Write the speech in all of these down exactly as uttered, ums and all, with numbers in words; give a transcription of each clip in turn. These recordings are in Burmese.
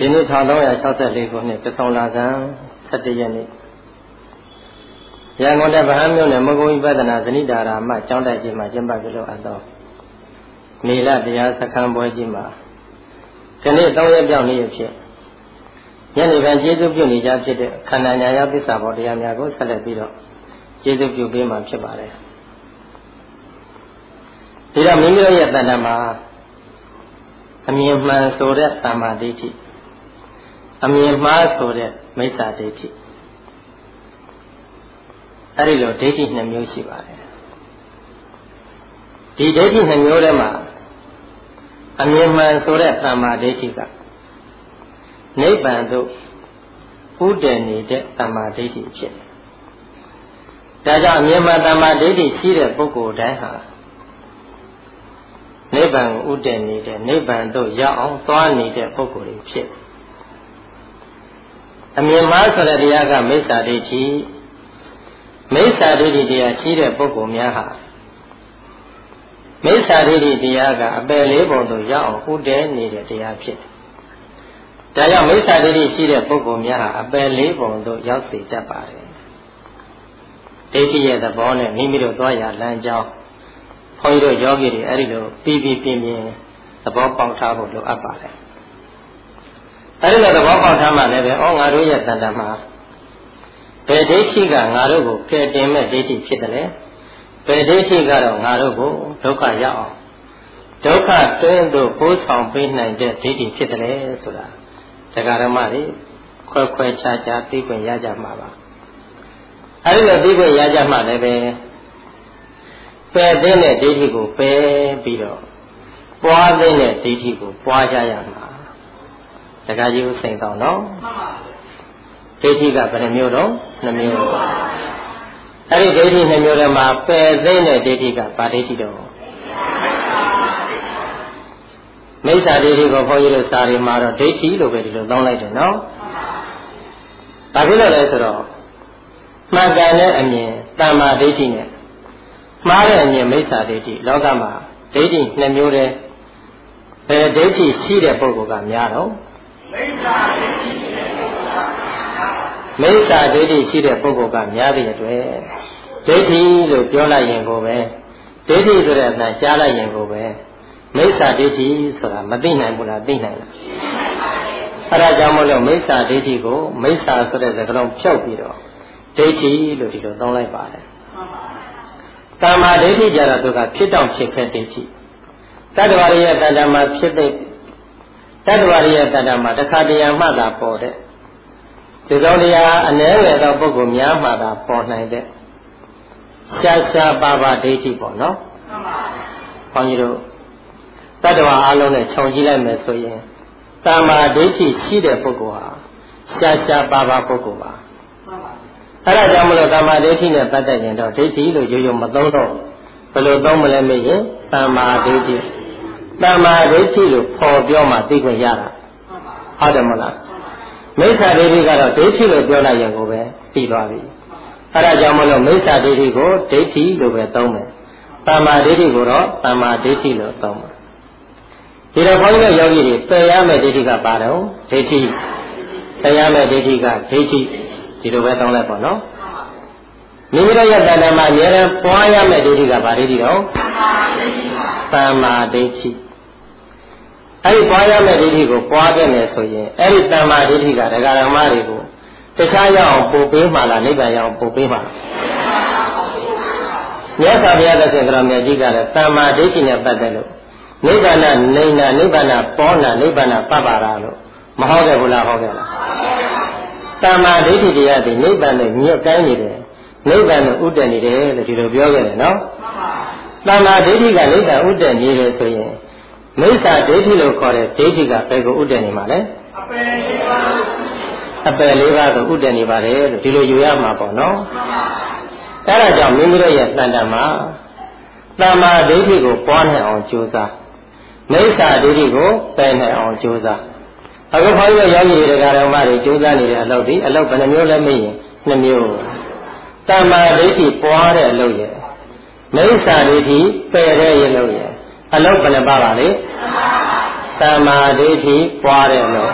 ဒီနေ့one thousand three hundred sixty-fourခုနှစ်ပထမလကံseventeenရက်နေ့ရန်ကုန်တဲ့ဗဟန်းမြို့နယ်မဂုံဝိပဿနာဇဏိတာရာမကျောင်းတိုက်ကြီးမှာကျင်းပပြုလုပ်အပ်သောမေလတရားစခန်းပွဲကြီးမှာဒီနေ့သုံးရက်ပြောင်းနေ့ဖြစ်ညနေပိုင်းကျေးဇူးပြုနေကြဖြစ်တဲ့ခန္ဓာညာယသစ္စာဘောတရားများကိုဆက်လက်ပြီးတော့ကျေးဇူးပြုပေးမှာဖြစ်ပါတယ်ဒီတော့မိမိတို့ရဲ့တဏ္ဍာမှာအမြင်မှန်ဆိုတဲ့တမ္မာဒိဋ္ဌိအမြင်မှားဆိုတဲ့မိစ္ဆာဒိဋ္ဌိအဲဒီလိုဒိဋ္ဌိနှစ်မျိုးရှိပါတယ်ဒီဒိဋ္ဌိနှစ်မျိုးထဲမှာအမြင်မှန်ဆိုတဲ့တမ္မာဒိဋ္ဌိကနိဗ္ဗာန်သို့ဥတည်နေတဲ့တမ္မာဒိဋ္ဌိဖြစ်တယ်ဒါကြောင့်အမြင်မှန်တမ္မာဒိဋ္ဌိရှိတဲ့ပုဂ္ဂိုလ်တိုင်းဟာနိဗ္ဗာန်ကိုဥတည်နေတဲ့နိဗ္ဗာန်သို့ရောက်အောင်သွားနေတဲ့ပုဂ္ဂိုလ်တွေဖြစ်အမြင်မှားဆိုတဲ့တရားကမိစ္ဆာဒိဋ္ဌိမိစ္ဆာဒိဋ္ဌိတရားရှိတဲ့ပုဂ္ဂိုလ်များဟာမိစ္ဆာဒိဋ္ဌိတရားကအပယ်လေးပုံသို့ရောက်အောင်ဥတည်နေတဲ့တရားဖြစ်တယ်ဒါကြောင့်မိစ္ဆာဒိဋ္ဌိရှိတဲ့ပုဂ္ဂိုလ်များဟာအပယ်လေးပုံသို့ရောက်စေတတ်ပါတယ်ဒိဋ္ဌိရဲ့သဘောနဲ့မိမိတို့သွားရလမ်းကြောင်းဘုန်းကြီးတို့ယောဂီတွေအဲ့ဒီလိုပြီးပြီးပြင်းပြင်းသဘောပေါက်ထားဖို့လိုအပ်ပါတယ်အဲ့ဒီလိုသဘောပေါက်ထားမှလည်းပဲဩငါတို့ရဲ့တဏ္ဍာမှာဘယ်ဒိဋ္ဌိကငါတို့ကိုကယ်တင်မဲ့ဒိဋ္ဌိဖြစ်တယ်လဲဘယ်ဒိဋ္ဌိကတော့ငါတို့ကိုဒုက္ခရောက်အောင်ဒုက္ခတွင်းသို့ပို့ဆောင်ပေးနိုင်တဲ့ဒိဋ္ဌိဖြစ်တယ်ဆိုတာတရားဓမ္မတွေခွဲခွဲခြားခြားသိခွင့်ရကြမှာပါအဲ့ဒီလိုသိခွင့်ရကြမှာလည်းပဲပယ်သိတဲ့ဒိဋ္ဌိကိုပယ်ပြီးတော့ပွားသိတဲ့ဒိဋ္ဌိကိုပွားကြရမှာတရားကြီးကိုစိန်တော့နော်မှန်ပါဒိဋ္ဌိကဘယ်နှမျိုးတော့နှမျိုးအဲ့ဒီဒိဋ္ဌိနှမျိုးထဲမှာပယ်သိတဲ့ဒိဋ္ဌိကဘာဒိဋ္ဌိတော့မိစ္ဆာဒိဋ္ဌိကိုဘုန်းကြီးတို့စာရီမှာတော့ဒိဋ္ဌိလို့ပဲဒီလိုသုံးလိုက်တယ်နော်ဘာဖြစ်လို့လဲဆိုတော့မှန်ကန်တဲ့အမြင်တမ္မာဒိဋ္ဌိနဲ့မှားတဲ့အမြင်မိစ္ဆာဒိဋ္ဌိလောကမှာဒိဋ္ဌိနှစ်မျိုးတည်းဘယ်ဒိဋ္ဌိရှိတဲ့ပုဂ္ဂိုလ်ကများတော့မိစ္ဆာဒိဋ္ဌိရှိတဲ့ပုဂ္ဂိုလ်ကမိစ္ဆာဒိဋ္ဌိရှိတဲ့ပုဂ္ဂိုလ်ကများတဲ့အတွက်ဒိဋ္ဌိလို့ပြောလိုက်ရင်ကိုပဲဒိဋ္ဌိဆိုတဲ့အတန်ကြားလိုက်ရင်ကိုပဲမိစ္ဆာဒိဋ္ဌိဆိုတာမသိနိုင်ဘူးလားသိနိုင်လားအဲဒါကြောင့်မလို့မိစ္ဆာဒိဋ္ဌိကိုမိစ္ဆာဆိုတဲ့စကားလုံးဖြုတ်ပြီးတော့ဒိဋ္ဌိလို့ဒီလိုသုံးလိုက်ပါတယ်တမ္မာဒိဋ္ဌိကြတော့သူကဖြစ်တော့ဖြစ်ခဲ့ဒိဋ္ဌိတတ္တဝါရဲ့တဏ္ဍာမှာဖြစ်တဲ့တတ္တဝါရဲ့တဏ္ဍာမှာတစ်ခါတရံမှသာပေါ်တဲ့ဒီကောင်တရားအနည်းငယ်သောပုဂ္ဂိုလ်များမှသာပေါ်နိုင်တဲ့ရှားရှားပါပါဒိဋ္ဌိပေါ့နော်မှန်ပါဘုန်းကြီးတို့တတ္တဝါအလုံးနဲ့ခြုံကြည့်လိုက်မယ်ဆိုရင်တမ္မာဒိဋ္ဌိရှိတဲ့ပုဂ္ဂိုလ်ဟာရှားရှားပါပါပုဂ္ဂိုလ်ပါအဲ့ဒါကြောင့်မလို့တမ္မာဒိဋ္ဌိနဲ့ပတ်သက်ရင်တော့ဒိဋ္ဌိလို့ရိုးရိုးမသုံးတော့ဘယ်လိုသုံးမလဲမေးရင်တမ္မာဒိဋ္ဌိတမ္မာဒိဋ္ဌိလို့ခေါ်ပြောမှသိခွင့်ရတာဟုတ်တယ်မလားမိစ္ဆာဒိဋ္ဌိကတော့ဒိဋ္ဌိလို့ပြောလိုက်ရင်ကိုပဲပြီးသွားပြီအဲ့ဒါကြောင့်မလို့မိစ္ဆာဒိဋ္ဌိကိုဒိဋ္ဌိလို့ပဲသုံးမယ်တမ္မာဒိဋ္ဌိကိုတော့တမ္မာဒိဋ္ဌိလို့သုံးမယ်ဒီတော့ဘုန်းကြီးတို့ယောဂီတွေပယ်ရမယ့်ဒိဋ္ဌိကဘာတော့ဒိဋ္ဌိပယ်ရမယ့်ဒိဋ္ဌိကဒိဋ္ဌိဒီလိုပဲသုံးလိုက်ပါနော်မိမိတို့ရဲ့တဏ္ဍာမှာအများအားပွားရမယ့်ဒိဋ္ဌိကဘာဒိဋ္ဌိတော့တမ္မာဒိဋ္ဌိအဲ့ဒီပွားရမယ့်ဒိဋ္ဌိကိုပွားခဲ့မယ်ဆိုရင်အဲ့ဒီတမ္မာဒိဋ္ဌိကဒကာရမတွေကိုတခြားရအောင်ပို့ပေးမှလားနိဗ္ဗာန်ရအောင်ပို့ပေးမှလားမြတ်စွာဘုရားသခင်ကတော်မြတ်ကြီးကလည်းတမ္မာဒိဋ္ဌိနဲ့ပတ်သက်လို့နိဗ္ဗာန်နေနာနိဗ္ဗာန်ပေါ်နာနိဗ္ဗာန်ပပရာလို့မဟုတ်ခဲ့ဘူးလားဟုတ်ခဲ့လားတမ္မာဒိဋ္ဌိတရားဒီနိဗ္ဗာန်နဲ့ညှက်တိုင်းနေတယ်နိဗ္ဗာန်နဲ့ဥတည်နေတယ်လို့ဒီလိုပြောခဲ့တယ်နော်တမ္မာဒိဋ္ဌိကနိဗ္ဗာန်ဥတည်နေတယ်ဆိုရင်မိစ္ဆာဒိဋ္ဌိလို့ခေါ်တဲ့ဒိဋ္ဌိကဘယ်ကိုဥတည်နေမှာလဲအပယ်လေးပါးအပယ်လေးပါးကိုဥတည်နေပါတယ်လို့ဒီလိုယူရမှာပေါ့နော်အဲဒါကြောင့်မိမိတို့ရဲ့တဏ္ဍာမှာတမ္မာဒိဋ္ဌိကိုပွားနိုင်အောင်ကြိုးစားမိစ္ဆာဒိဋ္ဌိကိုပယ်နိုင်အောင်ကြိုးစားအခုခေါင်းရရောက်ရည်တရားတော်မှတွေကြိုးစားနေတဲ့အလုပ်ဒီအလုပ်ဘယ်နှမျိုးလဲမေးရင်နှစ်မျိုးတမ္မာဒိဋ္ဌိပွားတဲ့အလုပ်ရဲ့မိစ္ဆာဒိဋ္ဌိပယ်တဲ့အလုပ်ရဲ့အလုပ်ဘယ်နှပါပါလဲတမ္မာဒိဋ္ဌိပွားတဲ့အလုပ်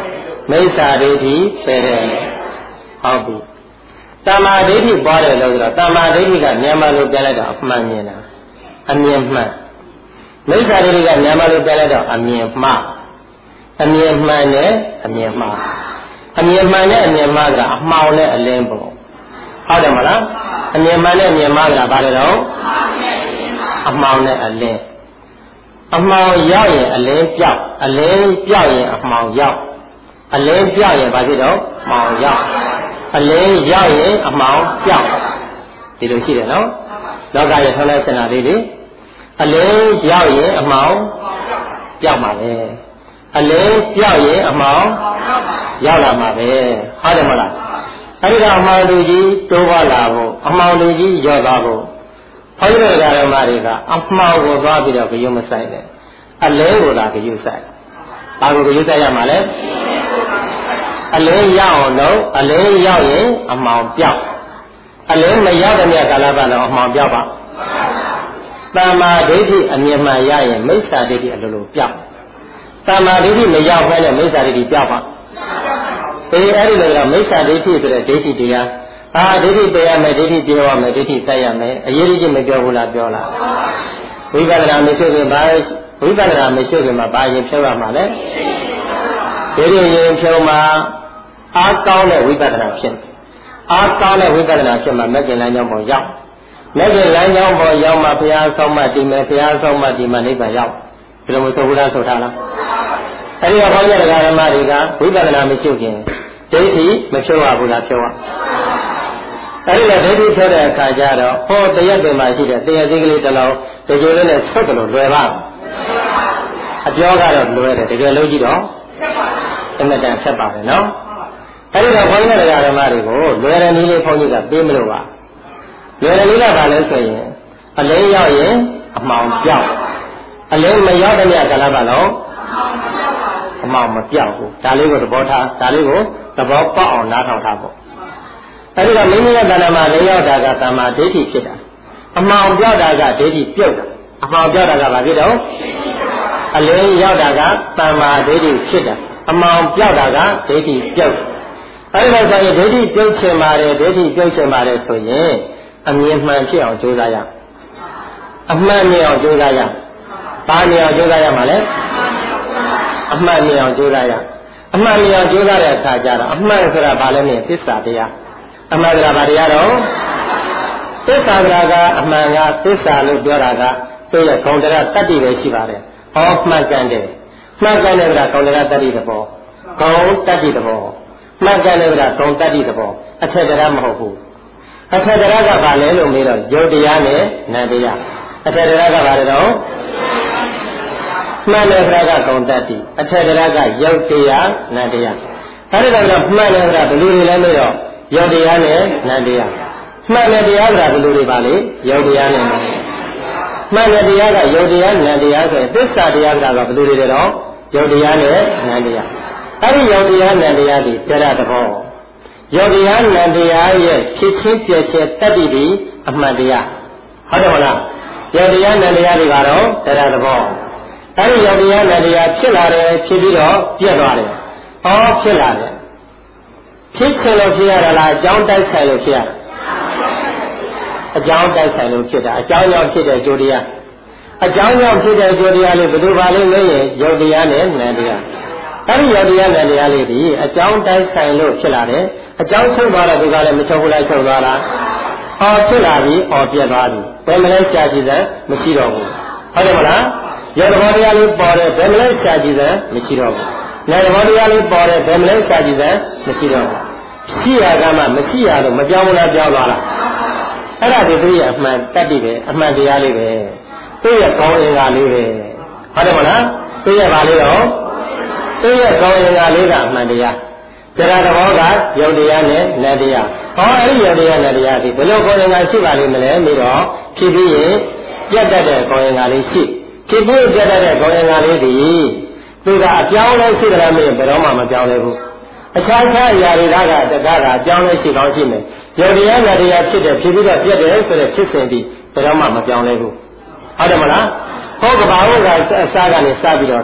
မိစ္ဆာဒိဋ္ဌိပယ်တယ်ဟုတ်ပြီတမ္မာဒိဋ္ဌိပွားတယ်လို့ဆိုတော့တမ္မာဒိဋ္ဌိကမြန်မာလိုပြန်လိုက်တော့အမှန်မြင်တာအမြင်မှန်မိစ္ဆာဒိဋ္ဌိကမြန်မာလိုပြန်လိုက်တော့အမြင်မှားအမြင်မှန်နဲ့အမြင်မှားအမြင်မှန်နဲ့အမြင်မှားကအမှောင်နဲ့အလင်းပေါ့ဟုတ်တယ်မလားအမြင်မှန်နဲ့အမြင်မှားကဘာလဲတော့အမှောင်နဲ့အလင်းအမှောင်ရောက်ရင်အလင်းပြောက်အလင်းပြောက်ရင်အမှောင်ရောက်အလင်းပြောက်ရင်ဘာဖြစ်တော့မှောင်ရောက်အလင်းရောက်ရင်အမှောင်ပြောက်ဒီလိုရှိတယ်နော်လောကရဲ့ထောင်းတဲ့စင်တာလေးတွေအလင်းရောက်ရင်အမှောင်ပြောက်မှာပဲအလင်းပြောက်ရင်အမှောင်ရောက်လာမှာပဲဟုတ်တယ်မလားအဲဒီတော့အမှောင်လူကြီးတိုးပွားလာဖို့အမှောင်လူကြီးရော့သွားဖို့ဘုရားတော်ဓမ္မတွေကအမှောင်ကိုသွားပြီးတော့ဂယုမဆိုင်တယ်အလင်းကိုသာဂယုဆိုင်ဘာကိုဂယုဆိုင်ရမှာလဲအလင်းရောက်အောင်လို့အလင်းရောက်ရင်အမှောင်ပြောက်အလင်းမရောက်တဲ့မြတ်ကာလပတ်တော့အမှောင်ပြောက်ပါတမ္မာဒိဋ္ဌိအမြင်မှန်ရရင်မိစ္ဆာဒိဋ္ဌိအလိုလိုပြောက်တမ္မာဒိဋ္ဌိမရောက်ဘဲနဲ့မိစ္ဆာဒိဋ္ဌိပြောက်ပါအေးအဲ့ဒီလိုတော့မိစ္ဆာဒိဋ္ဌိဆိုတဲ့ဒိဋ္ဌိတရားအာဒိဋ္ဌိပယ်ရမယ်ဒိဋ္ဌိပြောရမယ်ဒိဋ္ဌိတတ်ရမယ်အရေးကြီးမပြောဘူးလားပြောလားဝိပဿနာမရှိခင်ဘာဝိပဿနာမရှိခင်မှာဘာရင်ဖြုတ်ရမှာလဲဒီလိုရင်ဖြုတ်မှာအားကောင်းတဲ့ဝိပဿနာဖြစ်အားကောင်းတဲ့ဝိပဿနာဖြစ်မှာမဂ္ဂင်လမ်းကြောင်းပေါ်ရောက်မဂ္ဂင်လမ်းကြောင်းပေါ်ရောက်မှဘုရားဆုံးမတည်မယ်ဘုရားဆုံးမတည်မှနိဗ္ဗာန်ရောက်ဒီလိုမဆိုဘူးလားဆိုထားလားအဲဒီတော့ဘုရားတရားဓမ္မတွေကဝိပဿနာမရှိခင်ဒိဋ္ဌိမဖြုတ်ရဘူးလားဖြုတ်ရအဲဒီတော့ဒိဋ္ဌိဖြုတ်တဲ့အခါကျတော့ဟောတရက်ပင်မှာရှိတဲ့တရားစည်းကလေးတစ်လုံးတကယ်လေးနဲ့ဆုတ်တယ်လို့လွယ်ပါအပြောကတော့လွယ်တယ်တကယ်လို့ကြည့်တော့အမှန်တန်ဆက်ပါတယ်နော်အဲဒီတော့ဘုန်းကြီးတရားဓမ္မတွေကိုလွယ်တဲ့နည်းလေးဘုန်းကြီးကပေးမလို့ပါလွယ်တဲ့နည်းကဘာလဲဆိုရင်အလင်းရောက်ရင်အမှောင်ပြောက်အလင်းမရောက်တဲ့မြတ်ကာလပတ်လုံးအမှောင်မပြောက်ဘူးဒါလေးကိုသဘောထားဒါလေးကိုသဘောပေါက်အောင်နားထောင်ထားဖို့အဲဒီတော့မိမိရဲ့တဏ္ဍာမှာလင်းရောက်တာကတမ္မာဒိဋ္ဌိဖြစ်တာအမှောင်ပြောက်တာကဒိဋ္ဌိပြုတ်တာအမှောင်ပြောက်တာကဘာဖြစ်တော့အလင်းရောက်တာကတမ္မာဒိဋ္ဌိဖြစ်တာအမှောင်ပြောက်တာကဒိဋ္ဌိပြုတ်အဲဒီတော့ဆိုရင်ဒိဋ္ဌိပြုတ်ချင်ပါတယ်ဒိဋ္ဌိပြုတ်ချင်ပါတယ်ဆိုရင်အမြင်မှန်ဖြစ်အောင်ကြိုးစားရအမှန်မြင်အောင်ကြိုးစားရဘာမြင်အောင်ကြိုးစားရမှာလဲအမှန်မြင်အောင်ကြိုးစားရအမှန်မြင်အောင်ကြိုးစားတဲ့အခါကျတော့အမှန်ဆိုတာဘာလဲမြင်သစ္စာတရားအမှန်တရားဘာတရားတော့သစ္စာတရားကအမှန်ကသစ္စာလို့ပြောတာကသူ့ရဲ့ဂုဏ်တရားတတ္တိပဲရှိပါတယ်ဟောမှန်ကန်တယ်မှန်ကန်တယ်ကဂုဏ်တရားတတ္တိသဘောဂုဏ်တတ္တိသဘောမှန်ကန်တယ်ကဂုဏ်တတ္တိသဘောအထက်တရားမဟုတ်ဘူးအထက်တရားကဘာလဲလို့မေးတော့ယုတ်တရားနဲ့နံတရားအထက်တရားကဘာလဲတော့မှန်တယ်ဆိုတာကဂုဏ်တတ္တိအထက်တရားကယုတ်တရားနံတရားအဲဒီတော့မှန်တယ်ဆိုတာဘယ်လိုတွေလဲမေးတော့ယုတ်တရားနဲ့နံတရားမှန်တဲ့တရားကဘယ်လိုတွေပါလဲယုတ်တရားနဲ့နံတရားမှန်တဲ့တရားကယုတ်တရားနံတရားဆိုရင်သစ္စာတရားကဘယ်လိုတွေလဲတော့ယုတ်တရားနဲ့နံတရားအဲဒီယုတ်တရားနံတရားဒီတရားသဘောယုတ်တရားနံတရားရဲ့ဖြစ်ချင်းပြည့်ချက်တတ္တိဒီအမှန်တရားဟုတ်တယ်မလားယုတ်တရားနံတရားတွေကတော့တရားသဘောအဲဒီယုတ်တရားနံတရားဖြစ်လာတယ်ဖြစ်ပြီးတော့ပြတ်သွားတယ်ဟောဖြစ်လာတယ်ဖြစ်ချင်လို့ဖြစ်ရတာလားအကြောင်းတိုက်ဆိုင်လို့ဖြစ်ရတာအကြောင်းတိုက်ဆိုင်လို့ဖြစ်တာအကြောင်းကြောင့်ဖြစ်တဲ့ကြိုတရားအကြောင်းကြောင့်ဖြစ်တဲ့ကြိုတရားလေးဘယ်သူပါလိမ့်လဲရင်ယုတ်တရားနဲ့နံတရားအဲဒီယုတ်တရားနံတရားလေးဒီအကြောင်းတိုက်ဆိုင်လို့ဖြစ်လာတယ်အကြောင်းချုပ်သွားတော့ဒီကလည်းမချုပ်ဘူးလားချုပ်သွားလားဟောဖြစ်လာပြီဟောပြတ်သွားပြီဘယ်မလဲရှားကြည့်စမ်းမရှိတော့ဘူးဟုတ်တယ်မလားယုတ်တော်တရားလေးပေါ်တယ်ဘယ်မလဲရှားကြည့်စမ်းမရှိတော့ဘူးနံတော်တရားလေးပေါ်တယ်ဘယ်မလဲရှားကြည့်စမ်းမရှိတော့ဘူးရှိရကမှမရှိရလို့မပြောင်းဘူးလားပြောင်းသွားလားအဲ့ဒါဒီသူရဲ့အမှန်တတ္တိပဲအမှန်တရားလေးပဲသူ့ရဲ့ကောင်းအင်္ဂါလေးပဲဟုတ်တယ်မလားသူ့ရဲ့ဘာလေးတော့သူ့ရဲ့ကောင်းအင်္ဂါလေးကအမှန်တရားတရားတော်ကယုတ်တရားနဲ့နတ်တရားဟောအဲ့ဒီယုတ်တရားနဲ့တရားဒီဘယ်လိုကောင်းအင်္ဂါရှိပါလိမ့်မလဲပြီးတော့ဖြစ်ပြီးရင်ပြတ်တတ်တဲ့ကောင်းအင်္ဂါလေးရှိဖြစ်ပြီးပြတ်တတ်တဲ့ကောင်းအင်္ဂါလေးဒီသူကအပြောင်းလဲရှိကြလားမင်းဘယ်တော့မှမပြောင်းလဲဘူးအခြားခြားအရာတွေကတကားကအကြောင်းလေးရှိကောင်းရှိမယ်ယုတ်တရားနဲ့တရားဖြစ်တယ်ဖြစ်ပြီးတော့ပြတ်တယ်ဆိုတဲ့ဖြစ်စဉ်ဒီဘယ်တော့မှမပြောင်းလဲဘူးဟုတ်တယ်မလားဟောကဘာဟုတ်ကအစားကနေစပြီးတော့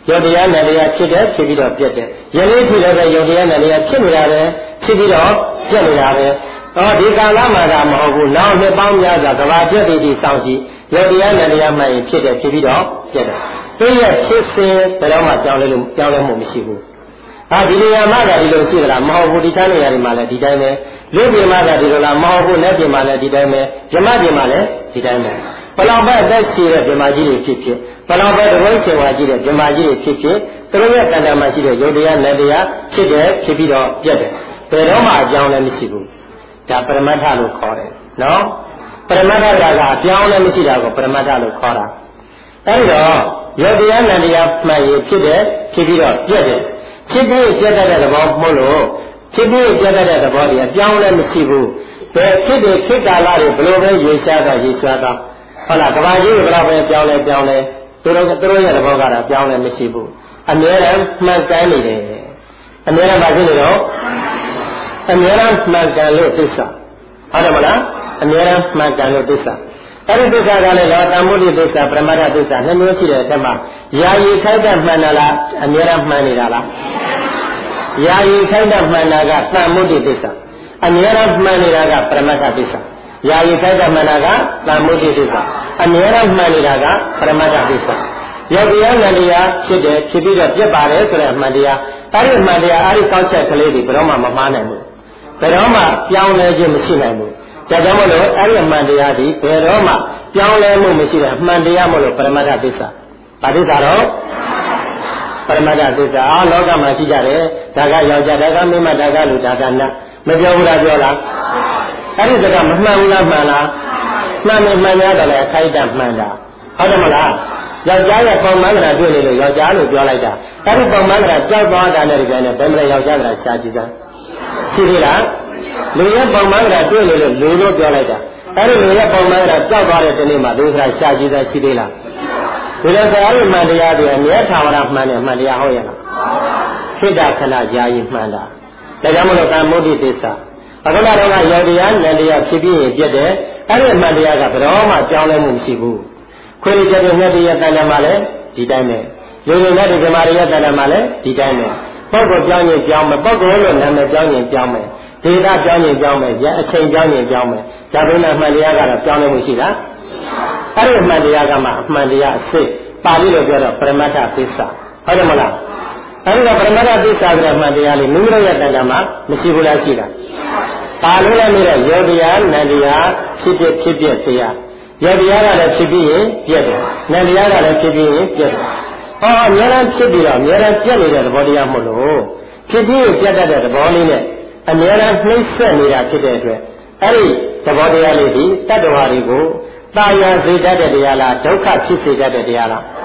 ယောက်တရားနန္တရားဖြစ်တယ်ဖြစ်ပြီးတော့ပြတ်တယ်ယနေ့ထိလည်းပဲယောက်တရားနန္တရားဖြစ်နေတာပဲဖြစ်ပြီးတော့ပြတ်နေတာပဲဟောဒီကာလမှာကမဟုတ်ဘူးနောက်နှစ်ပေါင်းများစွာကဘာပြတ်တည်တည်စောင့်ကြည့်ယောက်တရားနန္တရားမှရင်ဖြစ်တယ်ဖြစ်ပြီးတော့ပြတ်တယ်သူရဲ့ဖြစ်စဉ်ဘယ်တော့မှကြောင်းလဲလို့ကြောင်းလဲမှုမရှိဘူးဟာဒီနေရာမှာကဒီလိုရှိသလားမဟုတ်ဘူးဒီချမ်းနေရာတွေမှာလည်းဒီတိုင်းပဲလူပြည်မှာကဒီလိုလားမဟုတ်ဘူးလက်ပြည်မှာလည်းဒီတိုင်းပဲဓမ္မပြည်မှာလည်းဒီတိုင်းပဲဘလောက်ပဲအသက်ရှိတဲ့ဓမ္မကြီးတွေဖြစ်ဖြစ်ဘလောက်ပဲတကွန်းရှင်ဝါကြီးတဲ့ဓမ္မကြီးတွေဖြစ်ဖြစ်သူတို့ရဲ့တဏ္ဍာမှာရှိတဲ့ယုတ်တရားနတ်တရားဖြစ်တယ်ဖြစ်ပြီးတော့ပြတ်တယ်ဘယ်တော့မှအကြောင်းလည်းမရှိဘူးဒါပရမတ္ထလို့ခေါ်တယ်နော်ပရမတ္ထကအကြောင်းလည်းမရှိတာကိုပရမတ္ထလို့ခေါ်တာအဲဒီတော့ယုတ်တရားနတ်တရားမှန်ရင်ဖြစ်တယ်ဖြစ်ပြီးတော့ပြတ်တယ်ဖြစ်ပြီးပြတ်တဲ့သဘောမဟုတ်လို့ဖြစ်ပြီးပြတ်တဲ့သဘောတွေအကြောင်းလည်းမရှိဘူးဘယ်ဖြစ်တဲ့ခေတ်ကာလတွေဘယ်လိုပဲရေရှားတာရေရှားတာဟုတ်လားကဘာကြီးဘယ်တော့ပဲကြောင်းလဲကြောင်းလဲသူတို့သူတို့ရဲ့သဘောကတော့ကြောင်းလဲမရှိဘူးအမြဲတမ်းမှန်ကန်နေတယ်အမြဲတမ်းပါဖြစ်နေတော့အမြဲတမ်းမှန်ကန်လို့သစ္စာဟုတ်တယ်မလားအမြဲတမ်းမှန်ကန်လို့သစ္စာအဲ့ဒီသစ္စာကလည်းတော့တမ္မုဒ္ဒိသစ္စာပရမတ္ထသစ္စာနှစ်မျိုးရှိတဲ့အထက်မှာယာယီခိုက်တဲ့မှန်တာလားအမြဲတမ်းမှန်နေတာလားယာယီခိုက်တဲ့မှန်တာကတမ္မုဒ္ဒိသစ္စာအမြဲတမ်းမှန်နေတာကပရမတ္ထသစ္စာယာယီခိုက်တဲ့မှန်တာကတမ္မုဒ္ဒိသစ္စာအမြဲတမ်းမှန်နေတာကပရမတ္ထသစ္စာယောဂီယန္တရားဖြစ်တယ်ဖြစ်ပြီးတော့ပြတ်ပါတယ်ဆိုတဲ့အမှန်တရားအဲ့ဒီအမှန်တရားအဲ့ဒီကောက်ချက်ကလေးတွေဘယ်တော့မှမမှားနိုင်ဘူးဘယ်တော့မှပြောင်းလဲခြင်းမရှိနိုင်ဘူးဒါကြောင့်မလို့အဲ့ဒီအမှန်တရားဒီဘယ်တော့မှပြောင်းလဲမှုမရှိတဲ့အမှန်တရားမလို့ပရမတ္ထသစ္စာဘာသစ္စာတော့ပရမတ္ထသစ္စာအားလောကမှာရှိကြတယ်ဒါကယောက်ျားဒါကမိန်းမဒါကလူဒါကနတ်မပြောဘူးလားပြောလားအဲ့ဒီစကားမမှန်ဘူးလားမှန်လားမှန်တယ်မှန်ရတယ်လေအခိုက်အတန့်မှန်တာဟုတ်တယ်မလားယောက်ျားရဲ့ပုံမှန်ကတွေ့နေလို့ယောက်ျားလို့ပြောလိုက်တာအဲ့ဒီပုံမှန်ကကြောက်သွားတာနဲ့ဒီကနေ့ဘယ်မလဲယောက်ျားကရှားကြည့်သားရှိသေးလားလူရဲ့ပုံမှန်ကတွေ့နေလို့လူလို့ပြောလိုက်တာအဲ့ဒီလူရဲ့ပုံမှန်ကကြောက်သွားတဲ့ဒီနေ့မှာသူကရှားကြည့်သားရှိသေးလားဒီလိုဆိုအဲ့ဒီမှန်တရားတွေအမြဲထာဝရမှန်တယ်မှန်တရားဟုတ်ရဲ့လားခိတ္တခဏယာယီမှန်တာဒါကြောင့်မလို့ကာမုဒ္ဒိသစ္စာအခုနကတော့ယောက်တရားနတ်တရားဖြစ်ပြီးရင်ပြတ်တယ်အဲ့ဒီမှန်တရားကဘယ်တော့မှကြောင်းလဲမှုမရှိဘူးခွေးကြတဲ့မြတ်တရားတဏ္ဍာမှာလည်းဒီတိုင်းပဲလူတွေနဲ့ဒီဓမ္မတွေရဲ့တဏ္ဍာမှာလည်းဒီတိုင်းပဲပုဂ္ဂိုလ်ပြောင်းရင်ပြောင်းမယ်ပုဂ္ဂိုလ်လို့နာမည်ပြောင်းရင်ပြောင်းမယ်ဒေသပြောင်းရင်ပြောင်းမယ်ရအချိန်ပြောင်းရင်ပြောင်းမယ်ဒါပေမဲ့မှန်တရားကတော့ပြောင်းလဲမှုရှိလားအဲ့ဒီမှန်တရားကမှအမှန်တရားအစစ်ပါဠိလိုပြောတော့ပရမတ္ထသစ္စာဟုတ်တယ်မလားအဲ့ဒီကပရမတ္ထသစ္စာဆိုတဲ့မှန်တရားလေးမိမိတို့ရဲ့တဏ္ဍာမှာမရှိဘူးလားရှိတာပါလို့လည်းနေတဲ့ယောတရားနန္တရားဖြစ်ဖြစ်ဖြစ်ဖြစ်တရားယောတရားကလည်းဖြစ်ပြီးရင်ပြတ်တယ်နန္တရားကလည်းဖြစ်ပြီးရင်ပြတ်တယ်ဟောအများအားဖြစ်ပြီးတော့အများအားပြတ်နေတဲ့သဘောတရားမဟုတ်လို့ဖြစ်ပြီးပြတ်တတ်တဲ့သဘောလေးနဲ့အများအားနှိမ့်ဆက်နေတာဖြစ်တဲ့အတွက်အဲ့ဒီသဘောတရားလေးဒီတတ္တဝါတွေကိုတာယာစေတတ်တဲ့တရားလားဒုက္ခဖြစ်စေတတ်တဲ့တရားလား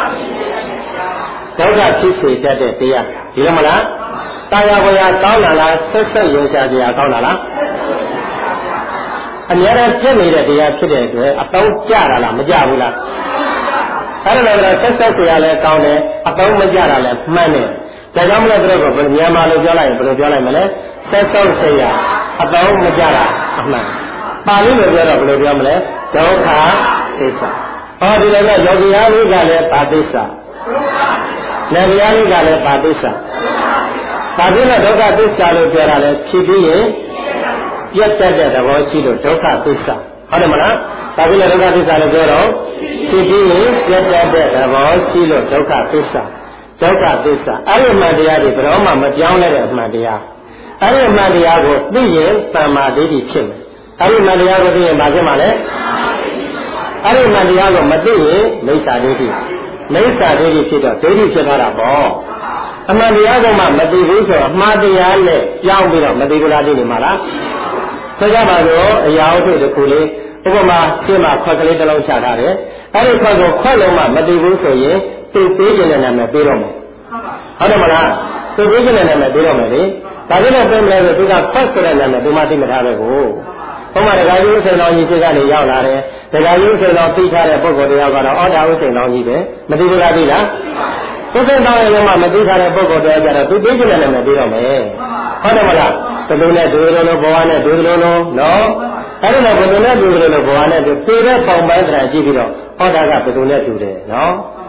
ဒုက္ခဖြစ်စေတတ်တဲ့တရားဒီလိုမလားတာယာဝရာကောင်းတာလားဆက်ဆက်ရုံရှာတရားကောင်းတာလားအများအားပြည့်နေတဲ့တရားဖြစ်တဲ့အတွက်အပေါင်းကြတာလားမကြဘူးလားအဲ့ဒါလည်းဆက်ဆက်ဆရာလည်းကောင်းတယ်အပေါင်းမကြတာလည်းမှန်တယ်ဒါကြောင့်မလို့တို့ကမြန်မာလိုပြောလိုက်ရင်ဘယ်လိုပြောလိုက်မလဲဆက်ဆက်ဆရာအပေါင်းမကြတာအမှန်ပါဠိလိုပြောတော့ဘယ်လိုပြောမလဲဒုက္ခသစ္စာဟောဒီလိုနဲ့ယောဂီအားလေးကလည်းပါသစ္စာနတ်တရားလေးကလည်းပါသစ္စာဒါပြည့်တဲ့ဒုက္ခသစ္စာလို့ပြောတာလေဖြစ်ပြီးရင်ပြတ်တတ်တဲ့သဘောရှိလို့ဒုက္ခသစ္စာဟုတ်တယ်မလားဒါပြည့်တဲ့ဒုက္ခသစ္စာလို့ပြောတော့ဖြစ်ပြီးရင်ပြတ်တတ်တဲ့သဘောရှိလို့ဒုက္ခသစ္စာဒုက္ခသစ္စာအဲ့ဒီအမှန်တရားတွေဘယ်တော့မှမပြောင်းလဲတဲ့အမှန်တရားအဲ့ဒီအမှန်တရားကိုသိရင်သမ္မာဒိဋ္ဌိဖြစ်မယ်အဲ့ဒီအမှန်တရားကိုသိရင်ဘာဖြစ်မှာလဲအဲ့ဒီအမှန်တရားကိုမသိရင်မိစ္ဆာဒိဋ္ဌိမိစ္ဆာဒိဋ္ဌိဖြစ်တော့ဒိဋ္ဌိဖြစ်သွားတာပေါ့အမှန်တရားကမှမသိဘူးဆိုတော့အမှားတရားနဲ့ပြောင်းပြီးတော့မသိဘူးလားသိနေမှာလားဆိုကြပါစို့အရာဝတ္ထုတစ်ခုလေးဥပမာရှင်းမှာခွက်ကလေးတစ်လုံးချထားတယ်အဲ့ဒီခွက်ကိုခွက်လုံးမှမသိဘူးဆိုရင်သူပေးခြင်းနဲ့နာမည်ပေးတော့မယ်ဟုတ်တယ်မလားသူပေးခြင်းနဲ့နာမည်ပေးတော့မယ်လေဒါကြောင့်ပြင်မလဲဆိုသူကခွက်ဆိုတဲ့နာမည်ဒီမှာသိမထားပဲကိုဘုမဒကာကြီးဥစ္စာတော်ကြီးစိတ်ကနေရောက်လာတယ်ဒကာကြီးဥစ္စာတော်သိထားတဲ့ပုဂ္ဂိုလ်တယောက်ကတော့အော်ဒါဥစ္စာတော်ကြီးပဲမသိဘူးလားသိလားသူစိတ်တော်ရဲ့မှာမသိထားတဲ့ပုဂ္ဂိုလ်တယောက်ကျတော့သူသိခြင်းနဲ့နာမည်ပေးတော့မယ်ဟုတ်တယ်မလားဘယ်လိုနဲ့ဒုလိုလိုဘဝနဲ့ဒုလိုလိုနော်အဲ့ဒီတော့ဘယ်လိုနဲ့ဒုလိုလိုဘဝနဲ့ဒုတဲ့ပုံပိုင်းသဏ္ဍာန်ကြည့်ပြီးတော့ဟောတာကဘယ်လိုနဲ့ဒုတယ်နော်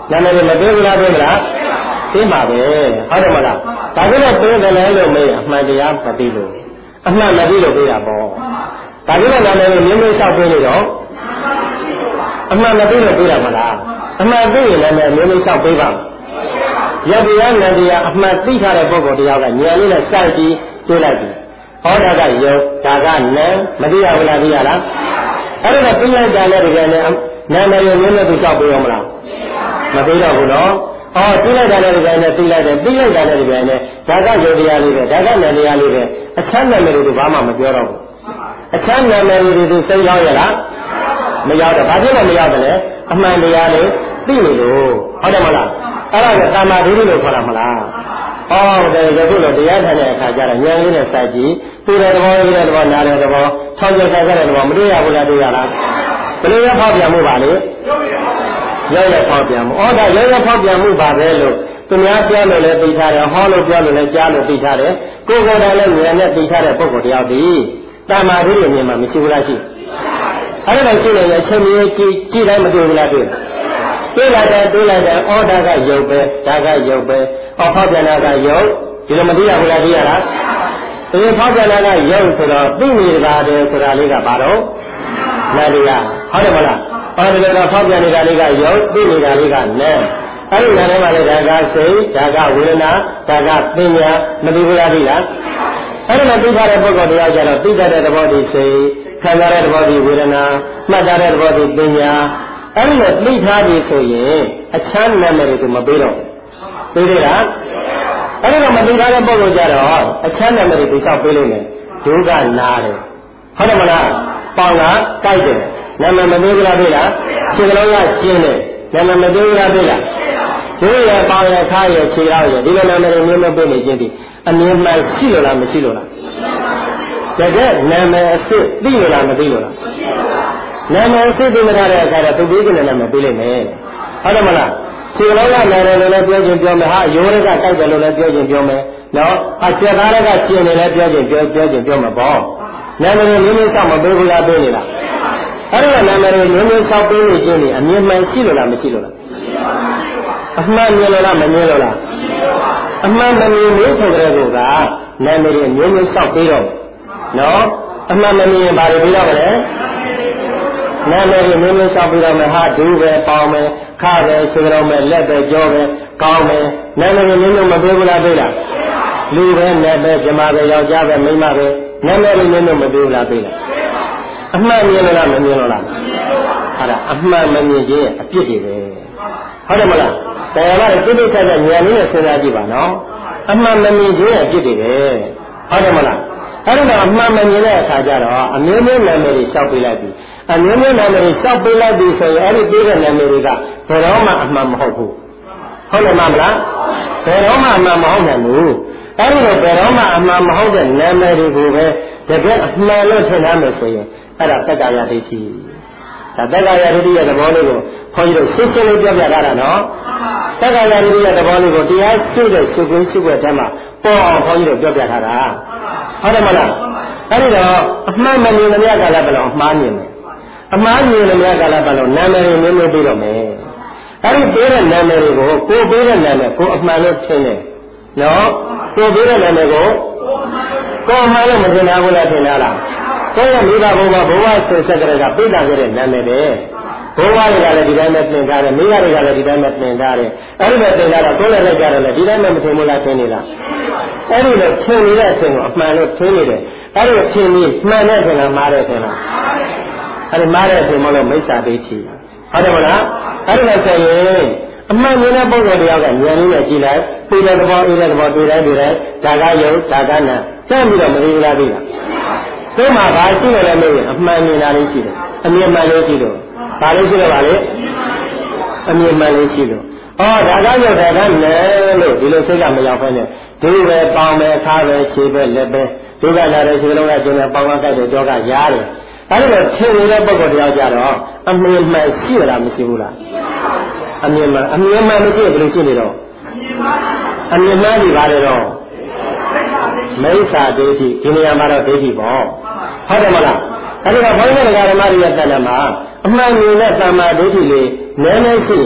နာမည်မပေးဘူးလားပေးမလားသိမှာပဲဟုတ်တယ်မလားဒါကြလို့ပေးတယ်လည်းလို့မေးအမှန်တရားမသိလို့အမှန်မသိလို့ပေးတာပေါ့ဒါကြလို့နာမည်မျိုးမျိုးလျှောက်ပေးနေတော့အမှန်မသိလို့ပေးတာမလားအမှန်သိရင်လည်းမျိုးမျိုးလျှောက်ပေးပါယတရားနတရားအမှန်သိထားတဲ့ပုဂ္ဂိုလ်တရားကဉာဏ်လေးနဲ့စိုက်ကြည့်တွေးလိုက်ပြီဟောဒါကယုတ်ဒါကနံမသိရဘူးလားသိရလားအဲ့ဒါကသိလိုက်တာလည်းတကယ်နဲ့နာမည်မျိုးမျိုးသူလျှောက်ပေးရောမလားမပေးတော့ဘူးနော်အော်သိလိုက်တာလည်းတကယ်နဲ့သိလိုက်တယ်သိလိုက်တာလည်းတကယ်နဲ့ဒါကယုတ်တရားလေးပဲဒါကနံတရားလေးပဲအချမ်းနာမည်တွေဘာမှမပြောတော့ဘူးအချမ်းနာမည်တွေသူစိတ်ရောက်ရလားမရောက်တော့ဘာဖြစ်လို့မရောက်တယ်လဲအမှန်တရားလေးသိနေလို့ဟုတ်တယ်မလားအဲ့ဒါကသမာဓိလို့ခေါ်တာမလားဟောတယ်ယခုလိုတရားထိုင်တဲ့အခါကျတော့ဉာဏ်လေးနဲ့စိုက်ကြည့်သိတဲ့သဘောသိတဲ့သဘောနားတဲ့သဘောထောက်ကျဆိုင်တဲ့သဘောမတွေ့ရဘူးလားတွေ့ရလားဘယ်လိုရဖောက်ပြန်မှုပါလဲရုပ်ရဖောက်ပြန်မှုဩဒါရုပ်ရဖောက်ပြန်မှုပါပဲလို့သူများပြောလို့လည်းသိထားတယ်ဟောလို့ပြောလို့လည်းကြားလို့သိထားတယ်ကိုယ်ကိုယ်တိုင်လည်းဉာဏ်နဲ့သိထားတဲ့ပုဂ္ဂိုလ်တယောက်ဒီသမာဓိလို့မြင်မှမရှိဘူးလားရှိအဲ့ဒါရှိနေရင်အချိန်ကြီးကြည့်ကြည့်တိုင်းမတွေ့ဘူးလားတွေ့တွေ့လိုက်တယ်တွေ့လိုက်တယ်ဩဒါကယုတ်ပဲဒါကယုတ်ပဲဩဖောက်ပြန်တာကယုတ်ဒီလိုမသိရဘူးလားသိရလားဒီဖောက်ပြန်တာကယုတ်ဆိုတော့သိနေပါတယ်ဆိုတာလေးကဘာတော့နာတရားဟုတ်တယ်မလားဟောဒီလိုတော့ဖောက်ပြန်နေတာလေးကယုတ်သိနေတာလေးကနဲအဲ့ဒီနာထဲမှာလေဒါကစိတ်ဒါကဝေဒနာဒါကပညာမသိဘူးလားသိလားအဲ့ဒီမှာသိထားတဲ့ပုဂ္ဂိုလ်တရားကြတော့သိတတ်တဲ့သဘောတည်စိတ်ခံစားတဲ့သဘောတည်ဝေဒနာမှတ်သားတဲ့သဘောတည်ပညာအဲ့ဒီလိုသိထားပြီဆိုရင်အချမ်းနာမည်တွေကိုမပေးတော့သိသေးလားအဲ့ဒီတော့မသိထားတဲ့ပုဂ္ဂိုလ်ကြတော့အချမ်းနာမည်တွေသိချောက်ပေးလို့လေဒုက္ခနာတယ်ဟုတ်တယ်မလားပေါင်ကကြိုက်တယ်နာမည်မပေးဘူးလားသိလားခြေကလေးကကျင်းတယ်နာမည်မပေးဘူးလားသိလားဒုရပေါင်ရခါရခြေရောရဒီလိုနာမည်တွေမျိုးမပေးနေခြင်းဒီအမြင်မှန်ရှိလို့လားမရှိလို့လားတကယ်နာမည်အစ်စ်သိလို့လားမသိလို့လားနာမည်အစ်စ်သိမထားတဲ့အခါတော့သူပေးတဲ့နာမည်ပေးလိုက်မယ်ဟုတ်တယ်မလားခြေလုံးကနာမည်လို့လည်းပြောခြင်းပြောမယ်ဟာရိုးရကကြိုက်တယ်လို့လည်းပြောခြင်းပြောမယ်နော်အကျက်သားကကျင်တယ်လည်းပြောခြင်းပြောပြောခြင်းပြောမှာပေါ့နာမည်မျိုးမျိုးဆောက်မပေးဘူးလားပေးနေလားအဲ့ဒါနာမည်မျိုးမျိုးဆောက်ပေးနေခြင်းนี่အမြင်မှန်ရှိလို့လားမရှိလို့လားအမှန်မြင်လို့လားမမြင်လို့လားအမှန်မမြင်လို့ဆိုတဲ့ကောကနာမည်မျိုးမျိုးဆောက်ပေးတော့နော်အမှန်မမြင်ပါလေပြီးတော့မလဲနာမည်မျိုးမျိုးဆောက်ပြီးတော့မဟာဒူးပဲပေါင်းမယ်ခါပဲခြေတော်ပဲလက်ပဲကြောပဲကောင်းပဲနာမည်မျိုးမျိုးမပေးဘူးလားပေးလားလူပဲနဲ့ပဲဇမားပဲယောက်ျားပဲမိန်းမပဲနာမည်မျိုးမျိုးမပေးဘူးလားပေးလားအမှန်မြင်လို့လားမမြင်လို့လားဟာဒါအမှန်မမြင်ခြင်းအပြစ်တွေပဲဟုတ်တယ်မလားတရားကတိတိကျကျဉာဏ်လေးနဲ့စဉ်းစားကြည့်ပါနော်အမှန်မမြင်ခြင်းအပြစ်တွေပဲဟုတ်တယ်မလားအဲ့ဒါအမှန်မမြင်တဲ့အခါကျတော့အမျိုးမျိုးနာမည်တွေလျှောက်ပေးလိုက်ပြီအမျိုးမျိုးနာမည်တွေလျှောက်ပေးလိုက်ပြီဆိုရင်အဲ့ဒီပေးတဲ့နာမည်တွေကဘယ်တော့မှအမှန်မဟုတ်ဘူးဟုတ်တယ်မလားဘယ်တော့မှအမှန်မဟုတ်နိုင်ဘူးအဲ့ဒီလိုဘယ်တော့မှအမှန်မဟုတ်တဲ့နာမည်တွေကိုပဲတကယ်အမှန်လို့ထင်ထားမယ်ဆိုရင်အဲ့ဒါတက္ကရာဒိဋ္ဌိဒါတက္ကရာဒိဋ္ဌိရဲ့သဘောလေးကိုခွန်ကြီးတို့ရှင်းရှင်းလေးပြောပြထားတာနော်တက္ကရာဒိဋ္ဌိရဲ့သဘောလေးကိုတရားရှိတဲ့ရှုခွင့်ရှုခွင့်ထဲမှာပေါ်အောင်ခွန်ကြီးတို့ပြောပြထားတာဟုတ်တယ်မလားအဲ့ဒီတော့အမှန်မမြင်တဲ့ကာလဘယ်လိုအမှားမြင်လဲအမှားမြင်တဲ့ကာလဘယ်လိုနာမည်တွေမျိုးမျိုးပြီးတော့မယ်အဲ့ဒီပေးတဲ့နာမည်တွေကိုကိုပေးတဲ့နာမည်ကိုအမှန်လို့ထင်တယ်နော်ကိုပေးတဲ့နာမည်ကိုကိုအမှန်လို့မထင်တာဘူးလားထင်တာလားကိုယ့်ရဲ့မိဘဘုရားဘုရားဆွေဆက်ကလေးကပြိတ္တာခဲ့တဲ့နာမည်ပဲဘုရားတွေကလည်းဒီတိုင်းပဲပြင်ထားတယ်မိဘတွေကလည်းဒီတိုင်းပဲပြင်ထားတယ်အဲ့ဒီမဲ့ပြင်ထားတော့ကိုယ်လည်းလည်းကြတယ်လေဒီတိုင်းပဲမထင်ဘူးလားထင်နေလားအဲ့ဒီလိုထင်နေတဲ့အချိန်ကိုအမှန်လို့ထင်နေတယ်အဲ့ဒီထင်ပြီးမှန်တဲ့ထင်လားမှားတဲ့ထင်လားအဲ့ဒီမှားတဲ့ထင်မလို့မိစ္ဆာဒိဋ္ဌိဟုတ်တယ်မလားအဲ့ဒီလိုဆိုရင်အမှန်မြင်တဲ့ပုဂ္ဂိုလ်တရားကဉာဏ်လေးနဲ့ကြည့်လိုက်ပြီးတဲ့သဘောအေးတဲ့သဘောတွေ့တိုင်းတွေ့တိုင်းဒါကယုတ်ဒါကနာစမ်းပြီးတော့မသိဘူးလားသိလားသိမှဘာရှိတယ်လဲမဟုတ်ရင်အမှန်မြင်တာလေးရှိတယ်အမြင်မှန်လေးရှိလို့ဘာလေးရှိတော့ပါလေအမြင်မှန်လေးရှိလို့ဩဒါကယုတ်ဒါကနာလို့ဒီလိုစိတ်ကမရောက်ဖ ೇನೆ ဒီပဲပေါင်ပဲခါပဲခြေပဲလက်ပဲဒုက္ခလာတဲ့ခြေလုံးကကျင်းတဲ့ပေါင်ကကြိုက်တဲ့ကြောကရားတယ်အဲ့ဒီလိုထင်နေတဲ့ပုဂ္ဂိုလ်တရားကြတော့အမြင်မှန်ရှိရလားမရှိဘူးလားအမြင်မှန်အမြင်မှန်မရှိဘယ်လိုရှိနေတော့အမြင်မှန်ဒီပါတယ်တော့မိစ္ဆာဒိဋ္ဌိဒီနေရာမှာတော့ဒိဋ္ဌိပေါ့ဟုတ်တယ်မလားအဲ့ဒီတော့ဘုန်းကြီးတရားဓမ္မတွေရဲ့တဏ္ဍာမှာအမှန်မြင်တဲ့သမ္မာဒိဋ္ဌိလေးနည်းနည်းရှိရင်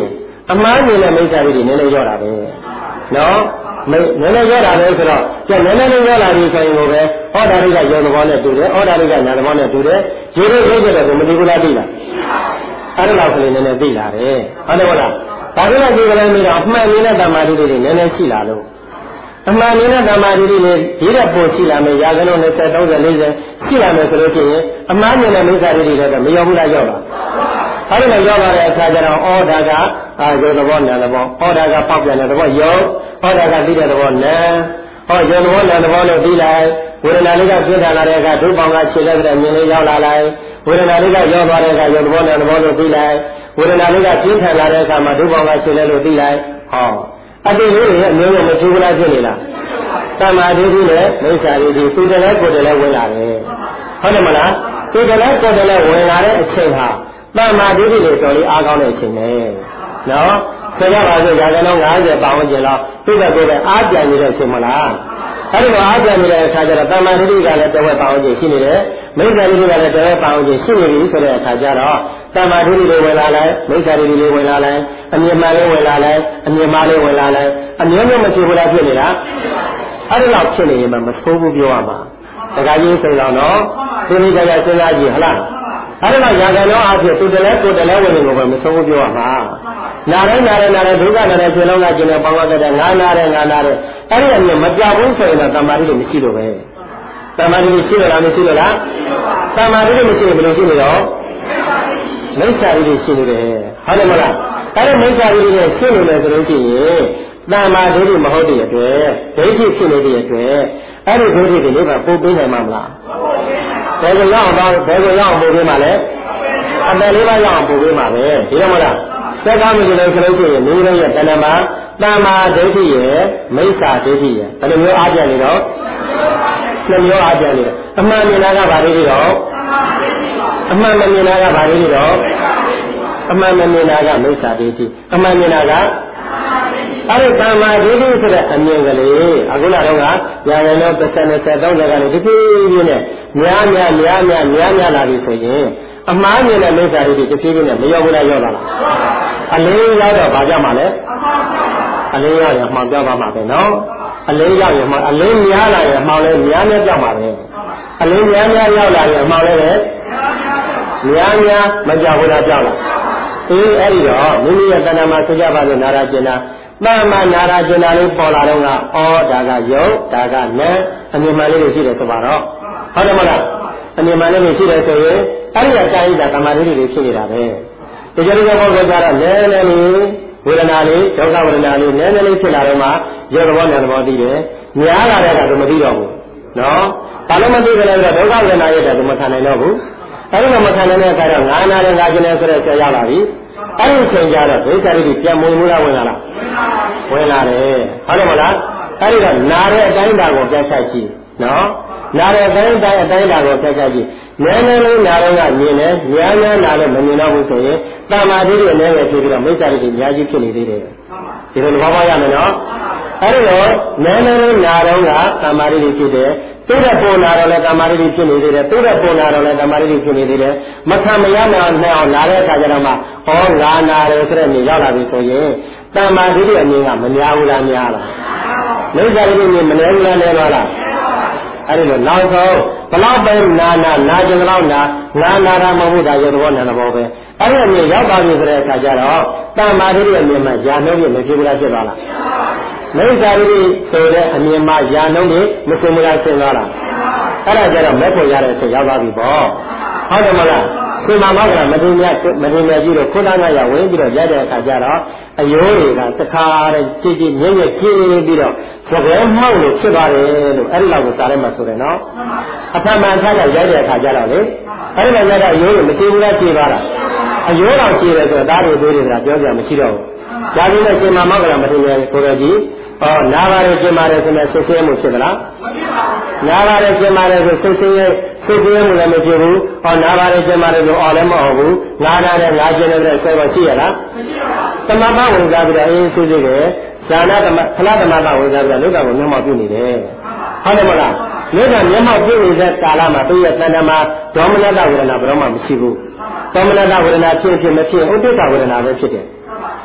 အမှားမြင်တဲ့မိစ္ဆာတွေနည်းနည်းရောတာပဲနော်နည်းနည်းရောတာပဲဆိုတော့ကျနည်းနည်းလေးရောလာပြီဆိုရင်ကိုပဲဩဒါရိကယောသဘောနဲ့တူတယ်ဩဒါရိကညာသဘောနဲ့တူတယ်ရေလို့ရိုးကြတယ်ကိုမသိဘူးလားသိလားအဲ့ဒါလောက်ကလေးနည်းနည်းသိလာတယ်ဟုတ်တယ်မလားဒါကြလို့ဒီကလေးမျိုးတော့အမှန်နေတဲ့တမာတိတွေနည်းနည်းရှိလာလို့အမှန်နေတဲ့တမာတိတွေဒီတဲ့ပို့ရှိလာမယ်ရာခိုင်နှုန်းနဲ့သုံးဆယ်လေးဆယ်ရှိလာမယ်ဆိုလို့ရှိရင်အမှားမြင်တဲ့မိစ္ဆာတွေတော့မရောက်ဘူးလားရောက်လားအဲ့ဒီလိုရောက်လာတဲ့အခါကျတော့ဩဒါကအာယောသဘောနာသဘောဩဒါကပေါက်ပြန်တဲ့သဘောယောဩဒါကသိတဲ့သဘောနာဟောယောသဘောနာသဘောလို့ပြီးလိုက်ဝေဒနာလေးကပြင်းထန်လာတဲ့အခါဒုပေါင်းကခြေလက်တဲ့မြင်လေးရောက်လာလိုက်ဝေဒနာလေးကရောက်သွားတဲ့အခါယောသဘောနာသဘောလို့ပြီးလိုက်ဝေဒနာလေးကပြင်းထန်လာတဲ့အခါမှာဒုပေါင်းကခြေလက်လို့ပြီးလိုက်ဟောအတိတ်လေးတွေအမျိုးမျိုးမထူးလားဖြစ်နေလားသမာဓိကြီးနဲ့မိစ္ဆာတွေဒီသူတလည်းကိုယ်တလည်းဝင်လာတယ်ဟုတ်တယ်မလားသူတလည်းကိုယ်တလည်းဝင်လာတဲ့အချိန်ဟာသမာဓိကြီးတွေတော်လေးအားကောင်းတဲ့အချိန်ပဲနော်ဆိုကြပါစို့ဒါကလည်းငါးဆယ်ပတ်ဝန်းကျင်လောက်သူ့ဘက်ကိုယ်ပဲအားပြန်နေတဲ့အချိန်မလားအဲ့ဒီလိုအားပြန်နေတဲ့အခါကျတော့သမာဓိကြီးကလည်းတဝက်ပတ်ဝန်းကျင်ရှိနေတယ်မိစ္ဆာတွေကလည်းတဝက်ပတ်ဝန်းကျင်ရှိနေပြီဆိုတဲ့အခါကျတော့သမာဓိတွေဝင်လာလိုက်မိစ္ဆာတွေတွေဝင်လာလိုက်အမြင်မှန်လေးဝင်လာလိုက်အမြင်မှားလေးဝင်လာလိုက်အမြင်မျိုးမဖြစ်ဘူးလားဖြစ်နေတာအဲ့ဒီလောက်ဖြစ်နေရင်မဆိုးဘူးပြောရမှာတခါကြီးဆိုတော့နော်ဒီနေ့ကြကြစဉ်းစားကြည့်ဟလားအဲ့ဒီလောက်ရာဂနောအားဖြင့်သူတလည်းကိုယ်တလည်းဝင်နေလို့ပဲမဆိုးဘူးပြောရမှာနားတိုင်းနားတိုင်းနားတိုင်းဒုက္ခနားတိုင်းခြေလုံးကကျင်တဲ့ပေါင်းရတဲ့ငါးနားတဲ့ငါးနားတဲ့အဲ့ဒီအမြင်မကြဘူးဆိုရင်တော့သမာဓိတွေမရှိလို့ပဲသမာဓိရှိလို့လားမရှိလို့လားသမာဓိတွေမရှိရင်ဘယ်လိုရှိနေတော့မိစ္ဆာတွေရှိနေတယ်ဟုတ်တယ်မလားအဲ့ဒီမိစ္ဆာတွေရှိနေတယ်ဆိုလို့ရှိရင်သမာဓိတွေမဟုတ်တဲ့အတွက်ဒိဋ္ဌိဖြစ်နေတဲ့အတွက်အဲ့ဒီဒိဋ္ဌိတွေလည်းပို့ပေးနိုင်မှာမလားဘယ်လိုရအောင်ဘယ်လိုရအောင်ပို့ပေးမှာလဲအတန်လေးပါးရအောင်ပို့ပေးမှာပဲဒီလိုမလားစက္ကမကြီးလည်းဆိုလို့ရှိရင်မိမိရဲ့တဏ္ဍမှာသမာဓိဋ္ဌိရဲ့မိစ္ဆာဒိဋ္ဌိရဲ့ဘယ်လိုမျိုးအားပြနေတော့နှမျိုးအားပြနေတယ်အမှန်မြင်တာကဘာတွေတော့အမှန်မမြင်တာကဘာတွေတော့အမှန်မမြင်တာကမိစ္ဆာဒိဋ္ဌိအမှန်မြင်တာကအဲ့ဒီသမာဓိဋ္ဌိဆိုတဲ့အမြင်ကလေးအခုနတော့ကညာရနောတစ်ဆက်နဲ့ဆက်သုံးဆက်ကနေဒီပြင်းပြင်းနဲ့များများများများများများလာပြီဆိုရင်အမှားမြင်တဲ့မိစ္ဆာဒိဋ္ဌိတစ်ပြင်းပြင်းနဲ့မရောက်ဘူးလားရောက်ပါလားအလေးရောက်တော့ဘာကြမှာလဲအလေးရောက်ရင်မှောင်ပြောက်ပါမှာပဲနော်အလေးရောက်ရင်မှအလေးများလာရင်မှောင်လဲများများပြောက်ပါပဲအလေးများများရောက်လာရင်မှောင်လဲပဲများများမကြောက်ဘူးလားကြောက်လားအေးအဲ့ဒီတော့မိမိရဲ့တဏ္ဍာမှာဆိုကြပါလို့နာရာကျင်တာသမ္မာနာရာကျင်တာလေးပေါ်လာတော့ကဩဒါကယုတ်ဒါကနံအမြင်မှန်လေးတွေရှိတယ်ဆိုပါတော့ဟုတ်တယ်မလားအမြင်မှန်လေးတွေရှိတယ်ဆိုရင်အဲ့ဒီအတိုင်းဒါသမာဓိတွေဖြစ်နေတာပဲဒီကြိုးကြောင့်ပြောကြတော့နည်းနည်းလေးဝေဒနာလေးဒုက္ခဝေဒနာလေးနည်းနည်းလေးဖြစ်လာတော့မှယုတ်သဘောနဲ့သဘောသိတယ်များလာတဲ့အခါတော့မသိတော့ဘူးနော်ဘာလို့မသိကြလဲဆိုတော့ဒုက္ခဝေဒနာရဲ့တော့မခံနိုင်တော့ဘူးအဲ့ဒီလိုမခံနိုင်တဲ့အခါတော့ငါးနာနဲ့ငါးကျင်နဲ့ဆိုတဲ့ဆရာရောက်လာပြီအဲ့ဒီချိန်ကျတော့ဒိဋ္ဌာရိပြန်ဝင်မလားဝင်လာလားဝင်လာတယ်ဟုတ်တယ်မလားအဲ့ဒီတော့နာတဲ့အတိုင်းတာကိုပြတ်ချက်ကြည့်နော်နာတဲ့အတိုင်းတိုင်းအတိုင်းတာကိုပြတ်ချက်ကြည့်နည်းနည်းလေးနာတော့ကမြင်တယ်များများနာလို့မမြင်တော့ဘူးဆိုရင်တမာတိတွေအနေနဲ့ဖြစ်ပြီးတော့မိစ္ဆာတွေအများကြီးဖြစ်နေသေးတယ်ဒီလိုသဘောပေါက်ရမယ်နော်အဲ့ဒီတော့နည်းနည်းလေးနာတော့ကတမာတိတွေဖြစ်တယ်သူ့ရဲ့ပုံနာတော့လည်းတမာတိတွေဖြစ်နေသေးတယ်သူ့ရဲ့ပုံနာတော့လည်းတမာတိတွေဖြစ်နေသေးတယ်မခံမရနိုင်အောင်နာတဲ့အခါကျတော့မှဩငါနာတယ်ဆိုတဲ့မြင်ရောက်လာပြီဆိုရင်တမာတိတွေအမြင်ကမများဘူးလားများလားမိစ္ဆာတွေမြင်မနေဘူးလားလဲပါလားအဲ့ဒီလိုနောက်ဆုံးဘလောက်ပဲနာနာနာကျင်တော့နာနာနာတာမဟုတ်တာရုပ်သဘောနာသဘောပဲအဲ့ဒီအမြင်ရောက်ပါပြီဆိုတဲ့အခါကျတော့တမာတိတွေအမြင်မှာယာနှုံးပြမဖြစ်ဘူးလားဖြစ်သွားလားမိစ္ဆာတွေဆိုတဲ့အမြင်မှာယာနှုံးတွေမစင်မလားဆင်သွားလားအဲ့ဒါကြတော့မဲ့ဖို့ရတဲ့အချိန်ရောက်သွားပြီပေါ့ဟုတ်တယ်မလားရှင်မမောကမတင်မြတ်မတင်မြတ်ကြီးတို့ခုနကရဝင်ပြီးတော့ရတဲ့အခါကျတော့အယိုးတွေကတခါတည်းကြည်ကြည်မြဲမြဲကျင်းပြီးတော့သဘောမှောက်လို့ဖြစ်သွားတယ်လို့အဲ့ဒီလောက်ကိုစားရမှဆိုတယ်နော်အထမန်ထားကြရိုက်တဲ့အခါကျတော့လေအဲ့ဒီမှာရတဲ့အယိုးတွေမကျဘူးလားကျသွားတာအယိုးတော်ကျတယ်ဆိုတော့သားတွေသွေးတွေကပြောကြမရှိတော့ဘူးဒါကြီးနဲ့ရှင်မမောကမတင်မြတ်ကိုယ်တော်ကြီးဟောနာပါတယ်ကျင်ပါတယ်ဆိုတဲ့စိတ်ဆင်းမှုဖြစ်သလားမဖြစ်ပါဘူးနာပါတယ်ကျင်ပါတယ်ဆိုစိတ်ဆင်းရဲစိတ်ဆင်းရဲမှုလည်းမဖြစ်ဘူးဟောနာပါတယ်ကျင်ပါတယ်လို့အော်လည်းမဟုတ်ဘူးငါနာတယ်ငါကျင်တယ်ဆိုတော့ရှိရလားမရှိပါဘူးသမဘဝင်စားပြီးတော့အေးဆေးဆေးတယ်ဇာနာသမဖလားသမဘဝင်စားပြီးတော့လောကကိုမျက်မှောက်ပြုနေတယ်ဟုတ်တယ်မလားလောကမျက်မှောက်ပြုနေတဲ့ကာလမှာသူ့ရဲ့တဏ္ဍာမှာဒေါမနတဝေဒနာဘယ်တော့မှမရှိဘူးဒေါမနတဝေဒနာဖြစ်ဖြစ်မဖြစ်ဥဒိစ္စဝေဒနာပဲဖြစ်တယ်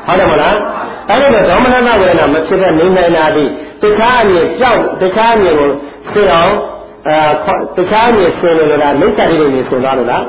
ဟုတ်တယ်မလားအဲ့ဒီတော့ဒေါမနတဝေဒနာမဖြစ်တဲ့နေနိုင်တာဒီတခြားအမြင်ကြောက်တခြားအမြင်ကိုသိအောင်အဲတခြားအမြင်ဆင်လို့လားမိစ္ဆာတိတွေဆင်သွားလို့လား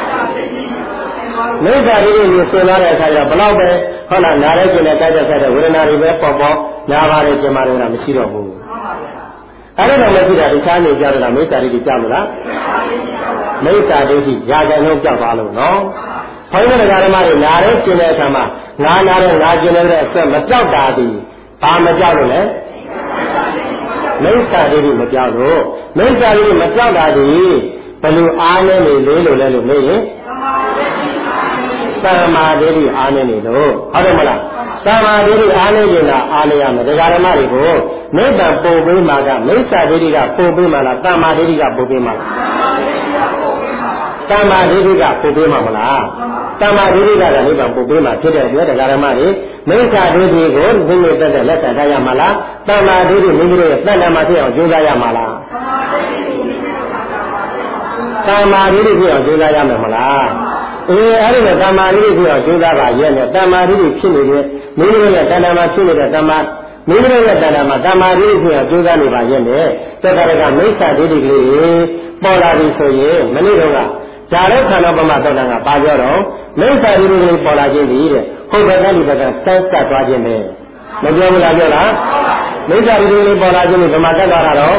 မိစ္ဆာတိတွေဆင်သွားတဲ့အခါကျတော့ဘလောက်ပဲဟုတ်လားနားရဲကျင်တဲ့တိုက်တဲ့ဆက်တဲ့ဝေဒနာတွေပဲပေါ်ပေါ်နားပါတယ်ကျင်ပါတယ်လားမရှိတော့ဘူးအဲ့ဒါတော့မရှိတာတခြားနေကြတော့မိစ္ဆာတိတွေကြောက်လို့လားမိစ္ဆာတိရှိရာဇန်လုံးကြောက်သွားလို့နော်ဘုန်းကြီးတို့ဓမ္မတွေနားရဲကျင်တဲ့အခါမှာငါနားရဲငါကျင်တဲ့အဆက်မကြောက်တာဒီဘာမကြောက်လို့လဲမိစ္ဆာတိတွေမကြောက်လို့မိစ္ဆာတိတွေမကြောက်တာဒီဘယ်လိုအားနဲ့နေလေးလို့လဲလို့မေးရင်သမာဓိတွေအားနေနေလို့ဟုတ်တယ်မလားသမာဓိတွေအားနေရင်လားအားနေရမယ်ဒကာဓမ္မတွေကိုနိဗ္ဗာန်ပို့ပေးမှာကမိစ္ဆာဓိတွေကပို့ပေးမှာလားသမာဓိတွေကပို့ပေးမှာလားသမာဓိတွေကပို့ပေးမှာမလားသမာဓိတွေကလည်းနိဗ္ဗာန်ပို့ပေးမှာဖြစ်တဲ့အတွက်ဒကာဓမ္မတွေမိစ္ဆာဓိတွေကိုသိနေတတ်တဲ့လက်ခံထားရမှာလားသမာဓိတွေမိမိတို့ရဲ့တဏ္ဍာမှာဖြစ်အောင်ကြိုးစားရမှာလားသမာဓိတွေဖြစ်အောင်ကြိုးစားရမယ်မလားအေးအဲ့ဒီလိုသမာဓိတွေဖြစ်အောင်ကြိုးစားပါရဲ့နဲ့သမာဓိတွေဖြစ်နေတဲ့မိမိတို့ရဲ့တဏ္ဍာမှာဖြစ်နေတဲ့သမာမိမိတို့ရဲ့တဏ္ဍာမှာသမာဓိတွေဖြစ်အောင်ကြိုးစားနေပါရဲ့နဲ့တက္ကရာကမိစ္ဆာဓိတွေကလေးပေါ်လာပြီဆိုရင်မနေ့တော့ကဇာတဲ့ခန္ဓာပမသောတာကပါပြောတော့မိစ္ဆာဓိတွေကလေးပေါ်လာခြင်းဒီတဲ့ဟုတ်တယ်ကဒီဘက်ကစမ်းစပ်သွားခြင်းပဲမပြောဘူးလားပြောလားမိစ္ဆာဓိတွေကလေးပေါ်လာခြင်းဒီမှာတက်သွားတာတော့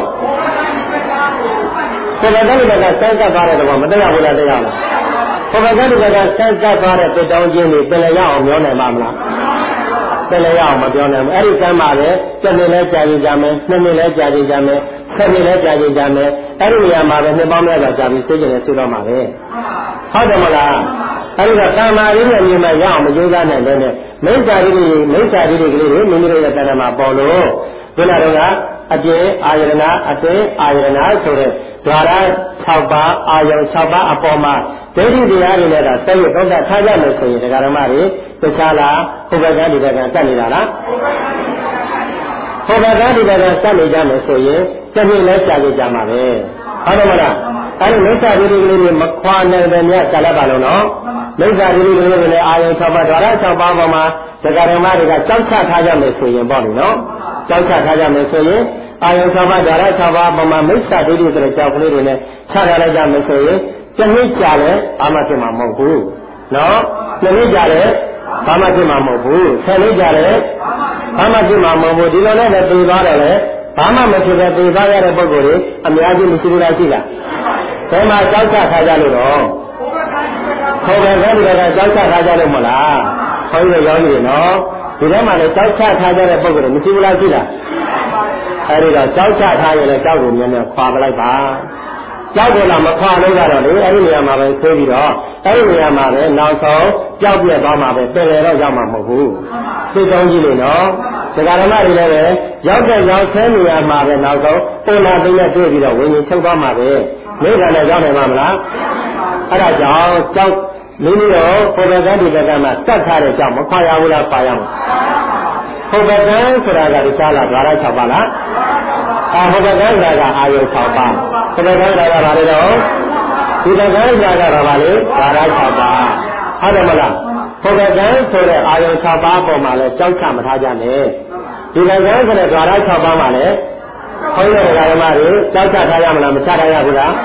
ဘယ်လိုလဲကစမ်းစပ်သွားတဲ့တော့မတရားဘူးလားတရားလားဘယ်လိုလဲကစမ်းစပ်သွားတဲ့တက်တောင်းခြင်းတွေပြန်လည်ရအောင်ပြောနိုင်ပါမလားပြန်လည်ရအောင်မပြောနိုင်ဘူးအဲ့ဒီကမ်းမှာပဲစက်နေလဲကြာရင်ကြာမယ်နှစ်နှစ်လဲကြာရင်ကြာမယ်ဆက်နေလဲကြာရင်ကြာမယ်အဲ့ဒီနေရာမှာပဲနှစ်ပေါင်းများစွာကြာပြီးသိကျင်နေသိတော့မှာပဲဟုတ်တယ်မလားအဲ့ဒီတော့ကာမရင်းနဲ့မြင်မှရအောင်မကြိုးစားနိုင်တဲ့မိစ္ဆာရိတွေမိစ္ဆာရိတွေကလေးတွေမိမိတို့ရဲ့တဏ္ဍာမှာပေါ်လို့ဒီလိုတော့ကအကျဉ်အာယရဏအသိအာယရဏဆိုတဲ့ဓာရ၆ပါးအာယုံ၆ပါးအပေါ်မှာဒိဋ္ဌိတရားတွေနဲ့ကဆက်ရသုံးသပ်ထားကြမယ်ဆိုရင်ဒကာဓမ္မတွေတခြားလားဟိုဘက်ကဒီဘက်ကစက်နေတာလားဟိုဘက်ကဒီဘက်ကစက်နေကြမယ်ဆိုရင်စက်ပြီးလဲကြာကြကြမှာပဲဟုတ်တယ်မလားအဲဒီမိစ္ဆာဒိဋ္ဌိကလေးတွေမခွာနိုင်တဲ့မြတ်ဆက်လက်ပါလို့နော်မိစ္ဆာဒိဋ္ဌိကလေးတွေလည်းအာယုံ၆ပါးဓာရ၆ပါးပေါ်မှာဒကာဓမ္မတွေကကြောက်ချထားကြမယ်ဆိုရင်ပေါ့လေနော်ကြောက်ချထားကြမယ်ဆိုရင်အာယုံ၆ပါးဓာရ၆ပါးပေါ်မှာမိစ္ဆာဒိဋ္ဌိဆိုတဲ့ကြောက်ကလေးတွေနဲ့ချထားလိုက်ကြမယ်ဆိုရင်တစ်နှစ်ကြာလဲဘာမှဖြစ်မှာမဟုတ်ဘူးနော်တစ်နှစ်ကြာလဲဘာမှဖြစ်မှာမဟုတ်ဘူးဆယ်နှစ်ကြာလဲဘာမှဖြစ်မှာမဟုတ်ဘူးဒီလိုနဲ့ပဲသိသွားတယ်လေဘာမှမဖြစ်ပဲသိသွားရတဲ့ပုဂ္ဂိုလ်တွေအများကြီးမရှိဘူးလားရှိလားဘယ်မှာကြောက်ချထားကြလို့တော့ခေါ်တယ်ခေါ်တယ်ကကြောက်ချထားကြလို့မလားခေါင်းရရောင်းနေနော်ဒီထဲမှာလည်းကြောက်ချထားကြတဲ့ပုဂ္ဂိုလ်တွေမရှိဘူးလားရှိလားအဲဒီတော့ကြောက်ချထားရင်လည်းကြောက်ကိုမြန်မြန်ခွာပလိုက်ပါကြောက်တယ်လားမခွာလို့ကတော့လေအဲဒီနေရာမှာပဲသိပြီးတော့အဲဒီနေရာမှာပဲနောက်ဆုံးကြောက်ပြက်သွားမှာပဲပြင်လေတော့ရောက်မှာမဟုတ်ဘူးသိကောင်းကြီးလို့နော်ဒကာဓမ္မတွေလည်းပဲရောက်တဲ့ရောက်ဆဲနေရာမှာပဲနောက်ဆုံးပုံနာသိနဲ့တွေ့ပြီးတော့ဝิญဉ်ချုပ်သွားမှာပဲမိခါနဲ့ရောက်နိုင်မှာမလားအဲဒါကြောင့်ကြောက်မိမိတို့ဘုရားကတိကကမှာတတ်ထားတဲ့ကြောင့်မခွာရဘူးလားခွာရမှာဘုရားကဆိုတာကဒီစားလားဓာရ၆ပါးလားအာဘုရားကဆိုတာကအာယု၆ပါးဘုရားကဆိုတာကဘာလဲတော့ဒီကကဆိုတာကဘာလဲဓာရ၆ပါးဟုတ်တယ်မလားဘုရားကဆိုတဲ့အာယု၆ပါးပေါ်မှာလဲကြောက်ချမထားကြနဲ့ဒီကကဆိုတဲ့ဓာရ၆ပါးမှာလဲဘုန်းကြီးတို့ဓမ္မတွေကြောက်ချထားရမလားမချထားရဘူးလား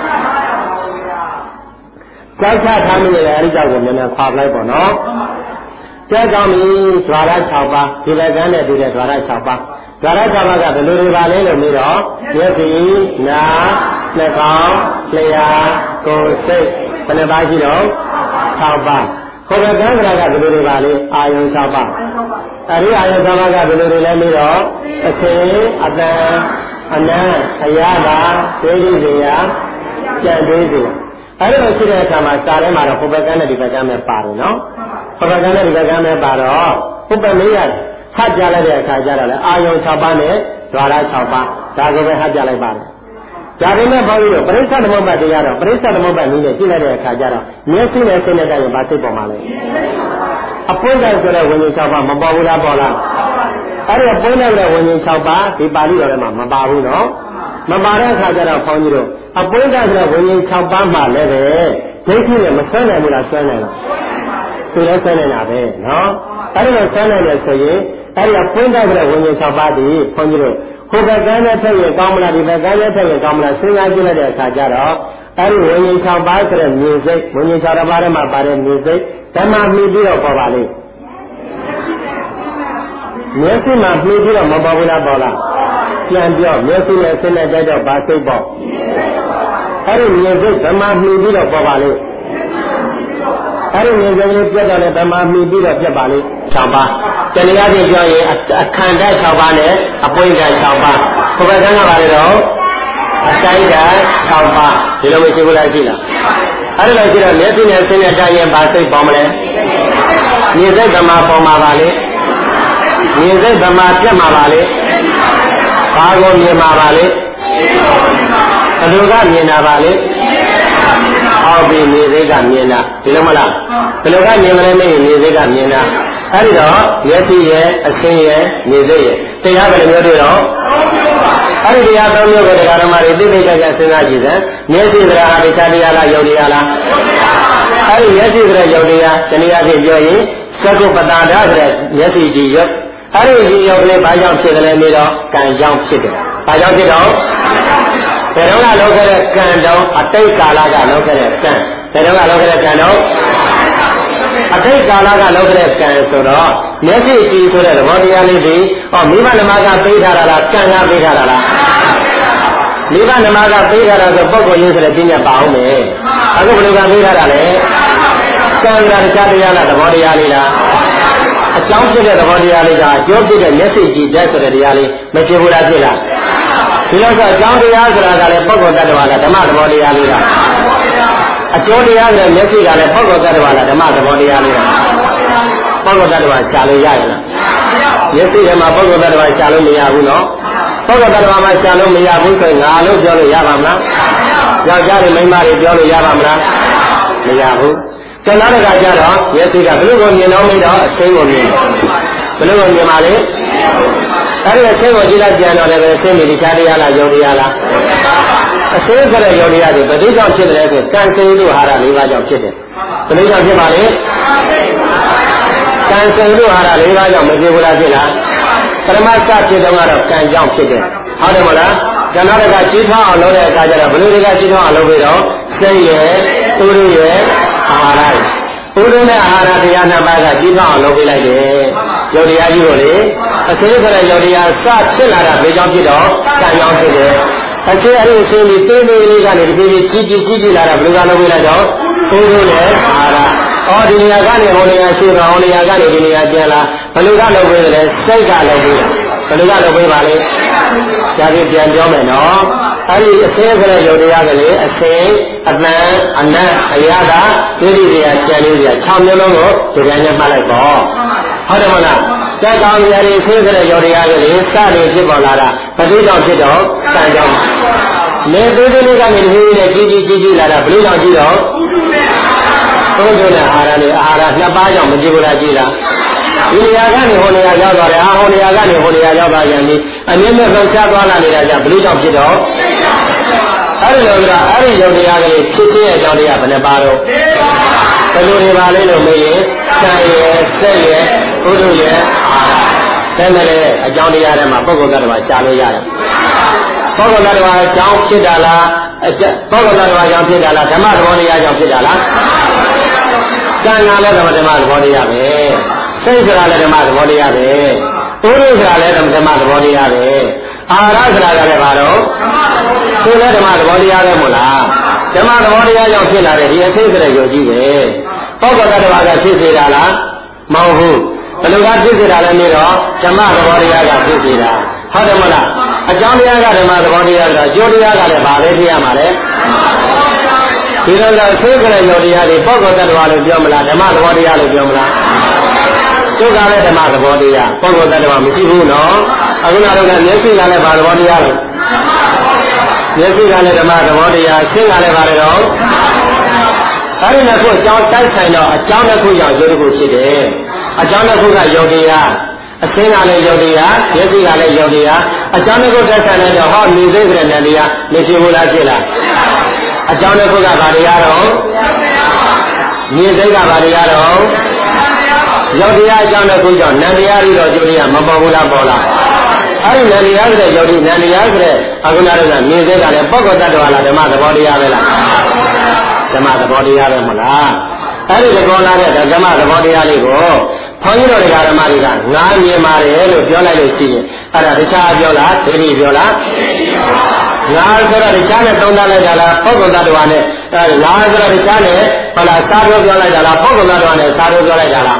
ကြောက်ချထားမိတယ်အဲဒီကြောက်ကိုနည်းနည်းခွာလိုက်ပေါ့နော်ကြောက်ကောင်းပြီဓာရ၆ပါးဒီလက်ကန်းနဲ့ဒီတဲ့ဓာရ၆ပါးဓာရ၆ပါးကဘယ်လိုတွေပါလဲလို့ပြီးတော့မျက်စိနားနှာခေါင်းလျှာကိုယ်စိတ်ဘယ်နှပါးရှိတော့၆ပါးခေါ်ကန်းကရာကဘယ်လိုတွေပါလဲအာယုံ၆ပါးအဲဒီအာယုံ၆ပါးကဘယ်လိုတွေလဲပြီးတော့အသိအတန်အနံ့အရာပါသိသိစရာကြံသေးစရာအဲ့လိုရှိတဲ့အခါမှာစာထဲမှာတော့ဟိုဘက်ကနဲ့ဒီဘက်ကနဲ့ပါတယ်နော်ဟိုဘက်ကနဲ့ဒီဘက်ကနဲ့ပါတော့ဟိုဘက်လေးရဟတ်ပြလိုက်တဲ့အခါကျတော့လေအာယုံ၆ပါးနဲ့ဓာရ၆ပါးဒါကိုပဲဟတ်ပြလိုက်ပါတယ်ဒါပေမဲ့ဘောင်းကြီးတို့ပရိစ္ဆသမုပ္ပါဒ်တရားတော့ပရိစ္ဆသမုပ္ပါဒ်နည်းနဲ့ကြည့်လိုက်တဲ့အခါကျတော့မျက်စိနဲ့စိတ်နဲ့တိုင်းဘာစိတ်ပေါ်မှာလဲအပွင့်တိုင်းဆိုတဲ့ဝิญဉ်၆ပါးမပေါ်ဘူးလားပေါ်လားအဲ့ဒီအပွင့်တိုင်းတဲ့ဝิญဉ်၆ပါးဒီပါဠိတော်ထဲမှာမပါဘူးနော်မပါတဲ့အခါကျတော့ဘောင်းကြီးတို့အပွင့်တိုင်းဆိုတဲ့ဝิญဉ်၆ပါးမှာလည်းပဲဒိဋ္ဌိနဲ့မဆွဲနိုင်ဘူးလားဆွဲနိုင်လားသူလည်းဆွဲနေတာပဲနော်အဲ့လိုဆန်းနိုင်တယ်ဆိုရင်အဲ့ဒီဖွင့်တတ်တဲ့ဝိညာဉ်၆ပါးဒီခွန်ကြီးတို့ဟိုဘက်ကမ်းနဲ့ထည့်ရင်ကောင်းမလားဒီဘက်ကမ်းနဲ့ထည့်ရင်ကောင်းမလားစဉ်းစားကြည့်လိုက်တဲ့အခါကျတော့အဲ့ဒီဝိညာဉ်၆ပါးဆိုတဲ့မြင်စိတ်ဝိညာဉ်၆ပါးထဲမှာပါတဲ့မြင်စိတ်ဓမ္မမှီပြီးတော့ပေါ်ပါလိမ့်မျက်စိမှာမှီပြီးတော့မပေါ်ဘူးလားပေါ်လားပြန်ပြောမျက်စိနဲ့ဆင်းတဲ့ကြတော့ဘာစိတ်ပေါ့အဲ့ဒီမြင်စိတ်ဓမ္မမှီပြီးတော့ပေါ်ပါလိမ့်အဲ့ဒီမြင်စိတ်လေးပြတ်တော့လည်းဓမ္မမှီပြီးတော့ပြတ်ပါလိမ့်၆ပါးတရားချင်းပြောရင်အခန္ဓာ၆ပါးနဲ့အပွင့်ဓာတ်၆ပါးဘုရားကံကပါလေတော့အတိုင်းဓာတ်၆ပါးဒီလိုမရှိဘူးလားရှိလားအဲ့ဒါလို့ရှိတော့မျက်စိနဲ့ဆင်းတဲ့ကြရင်ဘာစိတ်ပေါ်မလဲမြင်စိတ်ဓမ္မပေါ်မှာပါလေမြင်စိတ်ဓမ္မပြတ်မှာပါလေဘာကိုမြင်မှာပါလေဘယ်လိုကမြင်တာပါလေဟောပြီးမြင်စိတ်ကမြင်တာဒီလိုမလားဘယ်လိုကမြင်မလဲမေးမြင်စိတ်ကမြင်တာအဲ့ဒီတော့မျက်စိရဲ့အဆင်းရဲ့မြင်စိတ်ရဲ့တရားဘယ်လိုမျိုးတွေ့တော့အဲ့ဒီတရားသုံးမျိုးကိုတရားဓမ္မတွေသိသိကြကြစဉ်းစားကြည့်စမ်းမျက်စိကဟာတရားတရားလားယုတ်တရားလားအဲ့ဒီမျက်စိကယုတ်တရားတနည်းအားဖြင့်ပြောရင်သက္ကုပတ္တာဆိုတဲ့မျက်စိကြည့်ရုပ်အဲ့ဒီကြည့်ရုပ်လေးဘာကြောင့်ဖြစ်တယ်လဲမေးတော့ကံကြောင့်ဖြစ်တယ်ဘာကြောင့်ဖြစ်တော့ဘယ်တော့ကလောက်ခဲ့တဲ့ကံတော့အတိတ်ကာလကလောက်ခဲ့တဲ့ကံဘယ်တော့ကလောက်ခဲ့တဲ့ကံတော့အတိတ်ကာလကလောက်ခဲ့တဲ့ကံဆိုတော့မျက်စိကြည့်ဆိုတဲ့သဘောတရားလေးဒီဟောမိဘနမကပေးထားတာလားကံကပေးထားတာလားမိဘနမကပေးထားတာဆိုပုဂ္ဂိုလ်ရေးဆိုတဲ့ပညာပါအောင်မယ်အခုဘယ်လိုကပေးထားတာလဲကံကတရားတရားလားသဘောတရားလေးလားအကြောင်းဖြစ်တဲ့သဘောတရားလေးကအကျိုးဖြစ်တဲ့မျက်စိကြည့်တဲ့ဆိုတဲ့တရားလေးမဖြစ်ဘူးလားဖြစ်လားဒီလိုဆိုအကြောင်းတရားဆိုတာကလည်းပုဂ္ဂိုလ်တ attva လားဓမ္မသဘောတရားလေးလားအကျိုးတရားဆိုတဲ့မျက်စိကလည်းပုဂ္ဂိုလ်တ attva လားဓမ္မသဘောတရားလေးလားပုဂ္ဂိုလ်တ attva ရှာလို့ရရလားမျက်စိထဲမှာပုဂ္ဂိုလ်တ attva ရှာလို့မရဘူးနော်ပုဂ္ဂိုလ်တ attva မှာရှာလို့မရဘူးဆိုရင်ငါလို့ပြောလို့ရပါမလားယောက်ျားတွေမိန်းမတွေပြောလို့ရပါမလားမရဘူးကျန်တဲ့ကကြတော့မျက်စိကဘယ်လိုကိုမြင်တော့မိတော့အစိမ်းကိုမြင်ဘယ်လိုကိုမြင်ပါလဲအဲ့ဒီအစိမ်းကိုကြည့်လိုက်ပြန်တော့လည်းအစိမ်းမြေတရားတရားလားယုံတရားလားအစိမ်းဆိုတဲ့ယုံတရားတွေဘယ်သူကြောင့်ဖြစ်တယ်ဆိုကံစိမ်းတို့ဟာရ၄ပါးကြောင့်ဖြစ်တယ်ဘယ်လိုကြောင့်ဖြစ်ပါလဲကံစိမ်းတို့ဟာရ၄ပါးကြောင့်မဖြစ်ဘူးလားဖြစ်လားပရမတ်စဖြစ်တော့ကတော့ကံကြောင့်ဖြစ်တယ်ဟုတ်တယ်မလားကျန်တဲ့ကကြီးထွားအောင်လုပ်တဲ့အခါကျတော့ဘယ်လိုတွေကကြီးထွားအောင်လုပ်ပြီးတော့စိတ်ရဲ့သူတို့ရဲ့အာဟာရဘုရားနဲ့အာဟာရတရားနှစ်ပါးကကြီးထွားအောင်လုပ်ပေးလိုက်တယ်ယုတ်တရားကြီးကိုလေအသေးဆိုတဲ့ယုတ်တရားစဖြစ်လာတာဘယ်ကြောင့်ဖြစ်တော့ကံကြောင့်ဖြစ်တယ်အသေးအဲ့ဒီအသေးလေးသေးသေးလေးကနေတဖြည်းဖြည်းကြီးကြီးကြီးကြီးလာတာဘယ်လိုကလုပ်ပေးလိုက်တော့ဘုရားနဲ့အာဟာရအော်ဒီနေရာကနေဟိုနေရာရှိတော့ဟိုနေရာကနေဒီနေရာပြန်လာဘယ်လိုကလုပ်ပေးတယ်စိတ်ကလုပ်ပေးတာဘယ်လိုကလုပ်ပေးပါလဲကြာပြီးပြန်ပြောမယ်နော်အဲ့ဒီအစင်းဆိုတဲ့ယုတ်တရားကလေးအစင်းအတန်အနတ်အရာကသိတိတရားကြံလေးတရား၆မျိုးလုံးကိုဒီကနေ့မှတ်လိုက်ပေါ့ဟုတ်တယ်မလားစက်ကောင်ရည်အစင်းဆိုတဲ့ယုတ်တရားကလေးစတယ်ဖြစ်ပေါ်လာတာဘယ်သူကြောင့်ဖြစ်တော့ကံကြောင့်လေသေးသေးလေးကနေဒီလိုနဲ့ကြီးကြီးကြီးကြီးလာတာဘယ်လိုကြောင့်ကြီးတော့ဘုရားနဲ့အာဟာရနဲ့အာဟာရနှစ်ပါးကြောင့်မကြည့်ဘူးလားကြည့်လားဒီနေရာကနေဟိုနေရာရောက်သွားတယ်အာဟိုနေရာကနေဟိုနေရာရောက်သွားပြန်ပြီအမြင့်မြတ်ဆုံးချသွားလာနေတာကြောင့်ဘယ်လိုကြောင့်ဖြစ်တော့အဲ့ဒီလိုကအဲ့ဒီယုံတရားကလေးဖြစ်ခြင်းအကြောင်းတရားဘယ်နှပါတော့ဘယ်လိုတွေပါလဲလို့မေးရင်ကံရယ်စိတ်ရယ်ဘုဒ္ဓရယ်အာဒါနဲ့လေအကြောင်းတရားထဲမှာပုဂ္ဂိုလ်တ attva ရှာလို့ရတယ်ပုဂ္ဂိုလ်တ attva အကြောင်းဖြစ်တာလားပုဂ္ဂိုလ်တ attva အကြောင်းဖြစ်တာလားဓမ္မသဘောတရားကြောင့်ဖြစ်တာလားကံကလည်းဓမ္မသဘောတရားပဲစိတ်ဆိုတာလည်းဓမ္မသဘောတရားပဲဘုရားဆိုတာလည်းဓမ္မသဘောတရားပဲအာရဆိုတာကလည်းဘာတော့သူလည်းဓမ္မသဘောတရားပဲမို့လားဓမ္မသဘောတရားကြောင့်ဖြစ်လာတဲ့ဒီအသိဆိုတဲ့ယုတ်ကြီးပဲပုဂ္ဂိုလ်တ attva ကဖြစ်စေတာလားမဟုတ်ဘူးဘယ်လိုကဖြစ်စေတာလဲနေတော့ဓမ္မသဘောတရားကဖြစ်စေတာဟုတ်တယ်မလားအကြောင်းတရားကဓမ္မသဘောတရားဆိုတာကျိုးတရားကလည်းဘာပဲဖြစ်ရမှာလဲဒီလိုလားသိကြတဲ့ယုတ်တရားတွေပုဂ္ဂိုလ်တ attva လို့ပြောမလားဓမ္မသဘောတရားလို့ပြောမလားကျုပ်ကလည်းဓမ္မသဘောတရားပုဂ္ဂိုလ်တ attva မရှိဘူးနော်အခုနောက်တော့မျက်စိကလည်းဘာသဘောတရားလဲမျက်စိကလည်းဓမ္မသဘောတရားရှင်းကလည်းဘာလဲတော့အဲ့ဒီနှစ်ခုအကြောင်းတိုက်ဆိုင်တော့အကြောင်းတစ်ခုကြောင့်ယုတ်တစ်ခုဖြစ်တယ်အကြောင်းတစ်ခုကယုတ်တရားအစင်းကလည်းယုတ်တရားမျက်စိကလည်းယုတ်တရားအကြောင်းတစ်ခုတိုက်ဆိုင်တဲ့တော့ဟောနေသိတဲ့ဉာဏ်တရားနေရှိဘူးလားဖြစ်လားအကြောင်းတစ်ခုကဘာတရားတော့မြင်သိကဘာတရားတော့ယောက်ျားအကြောင်းတစ်ခုကြောင့်နန္တရားပြီးတော့ကျိုးရမပေါ်ဘူးလားပေါ်လားအဲ့ဒီနန္တရားဆိုတဲ့ယောက်ျားနန္တရားဆိုတဲ့အခုနကတော့မြင်သေးတာလေပုဂ္ဂိုလ်တ attva လားဓမ္မသဘောတရားပဲလားဓမ္မသဘောတရားပဲမလားအဲ့ဒီသဘောလားတဲ့ဓမ္မသဘောတရားလေးကိုဘုန်းကြီးတို့ဓမ္မတွေကငါမြင်ပါတယ်လို့ပြောလိုက်လို့ရှိရင်အဲ့ဒါတခြားပြောလားဒိဋ္ဌိပြောလားငါဆိုတော့တခြားနဲ့သုံးသပ်လိုက်တာလားပုဂ္ဂိုလ်တ attva နဲ့အဲငါဆိုတော့တခြားနဲ့ဟောလားစာပြောပြောလိုက်တာလားပုဂ္ဂိုလ်တ attva နဲ့စာပြောပြောလိုက်တာလား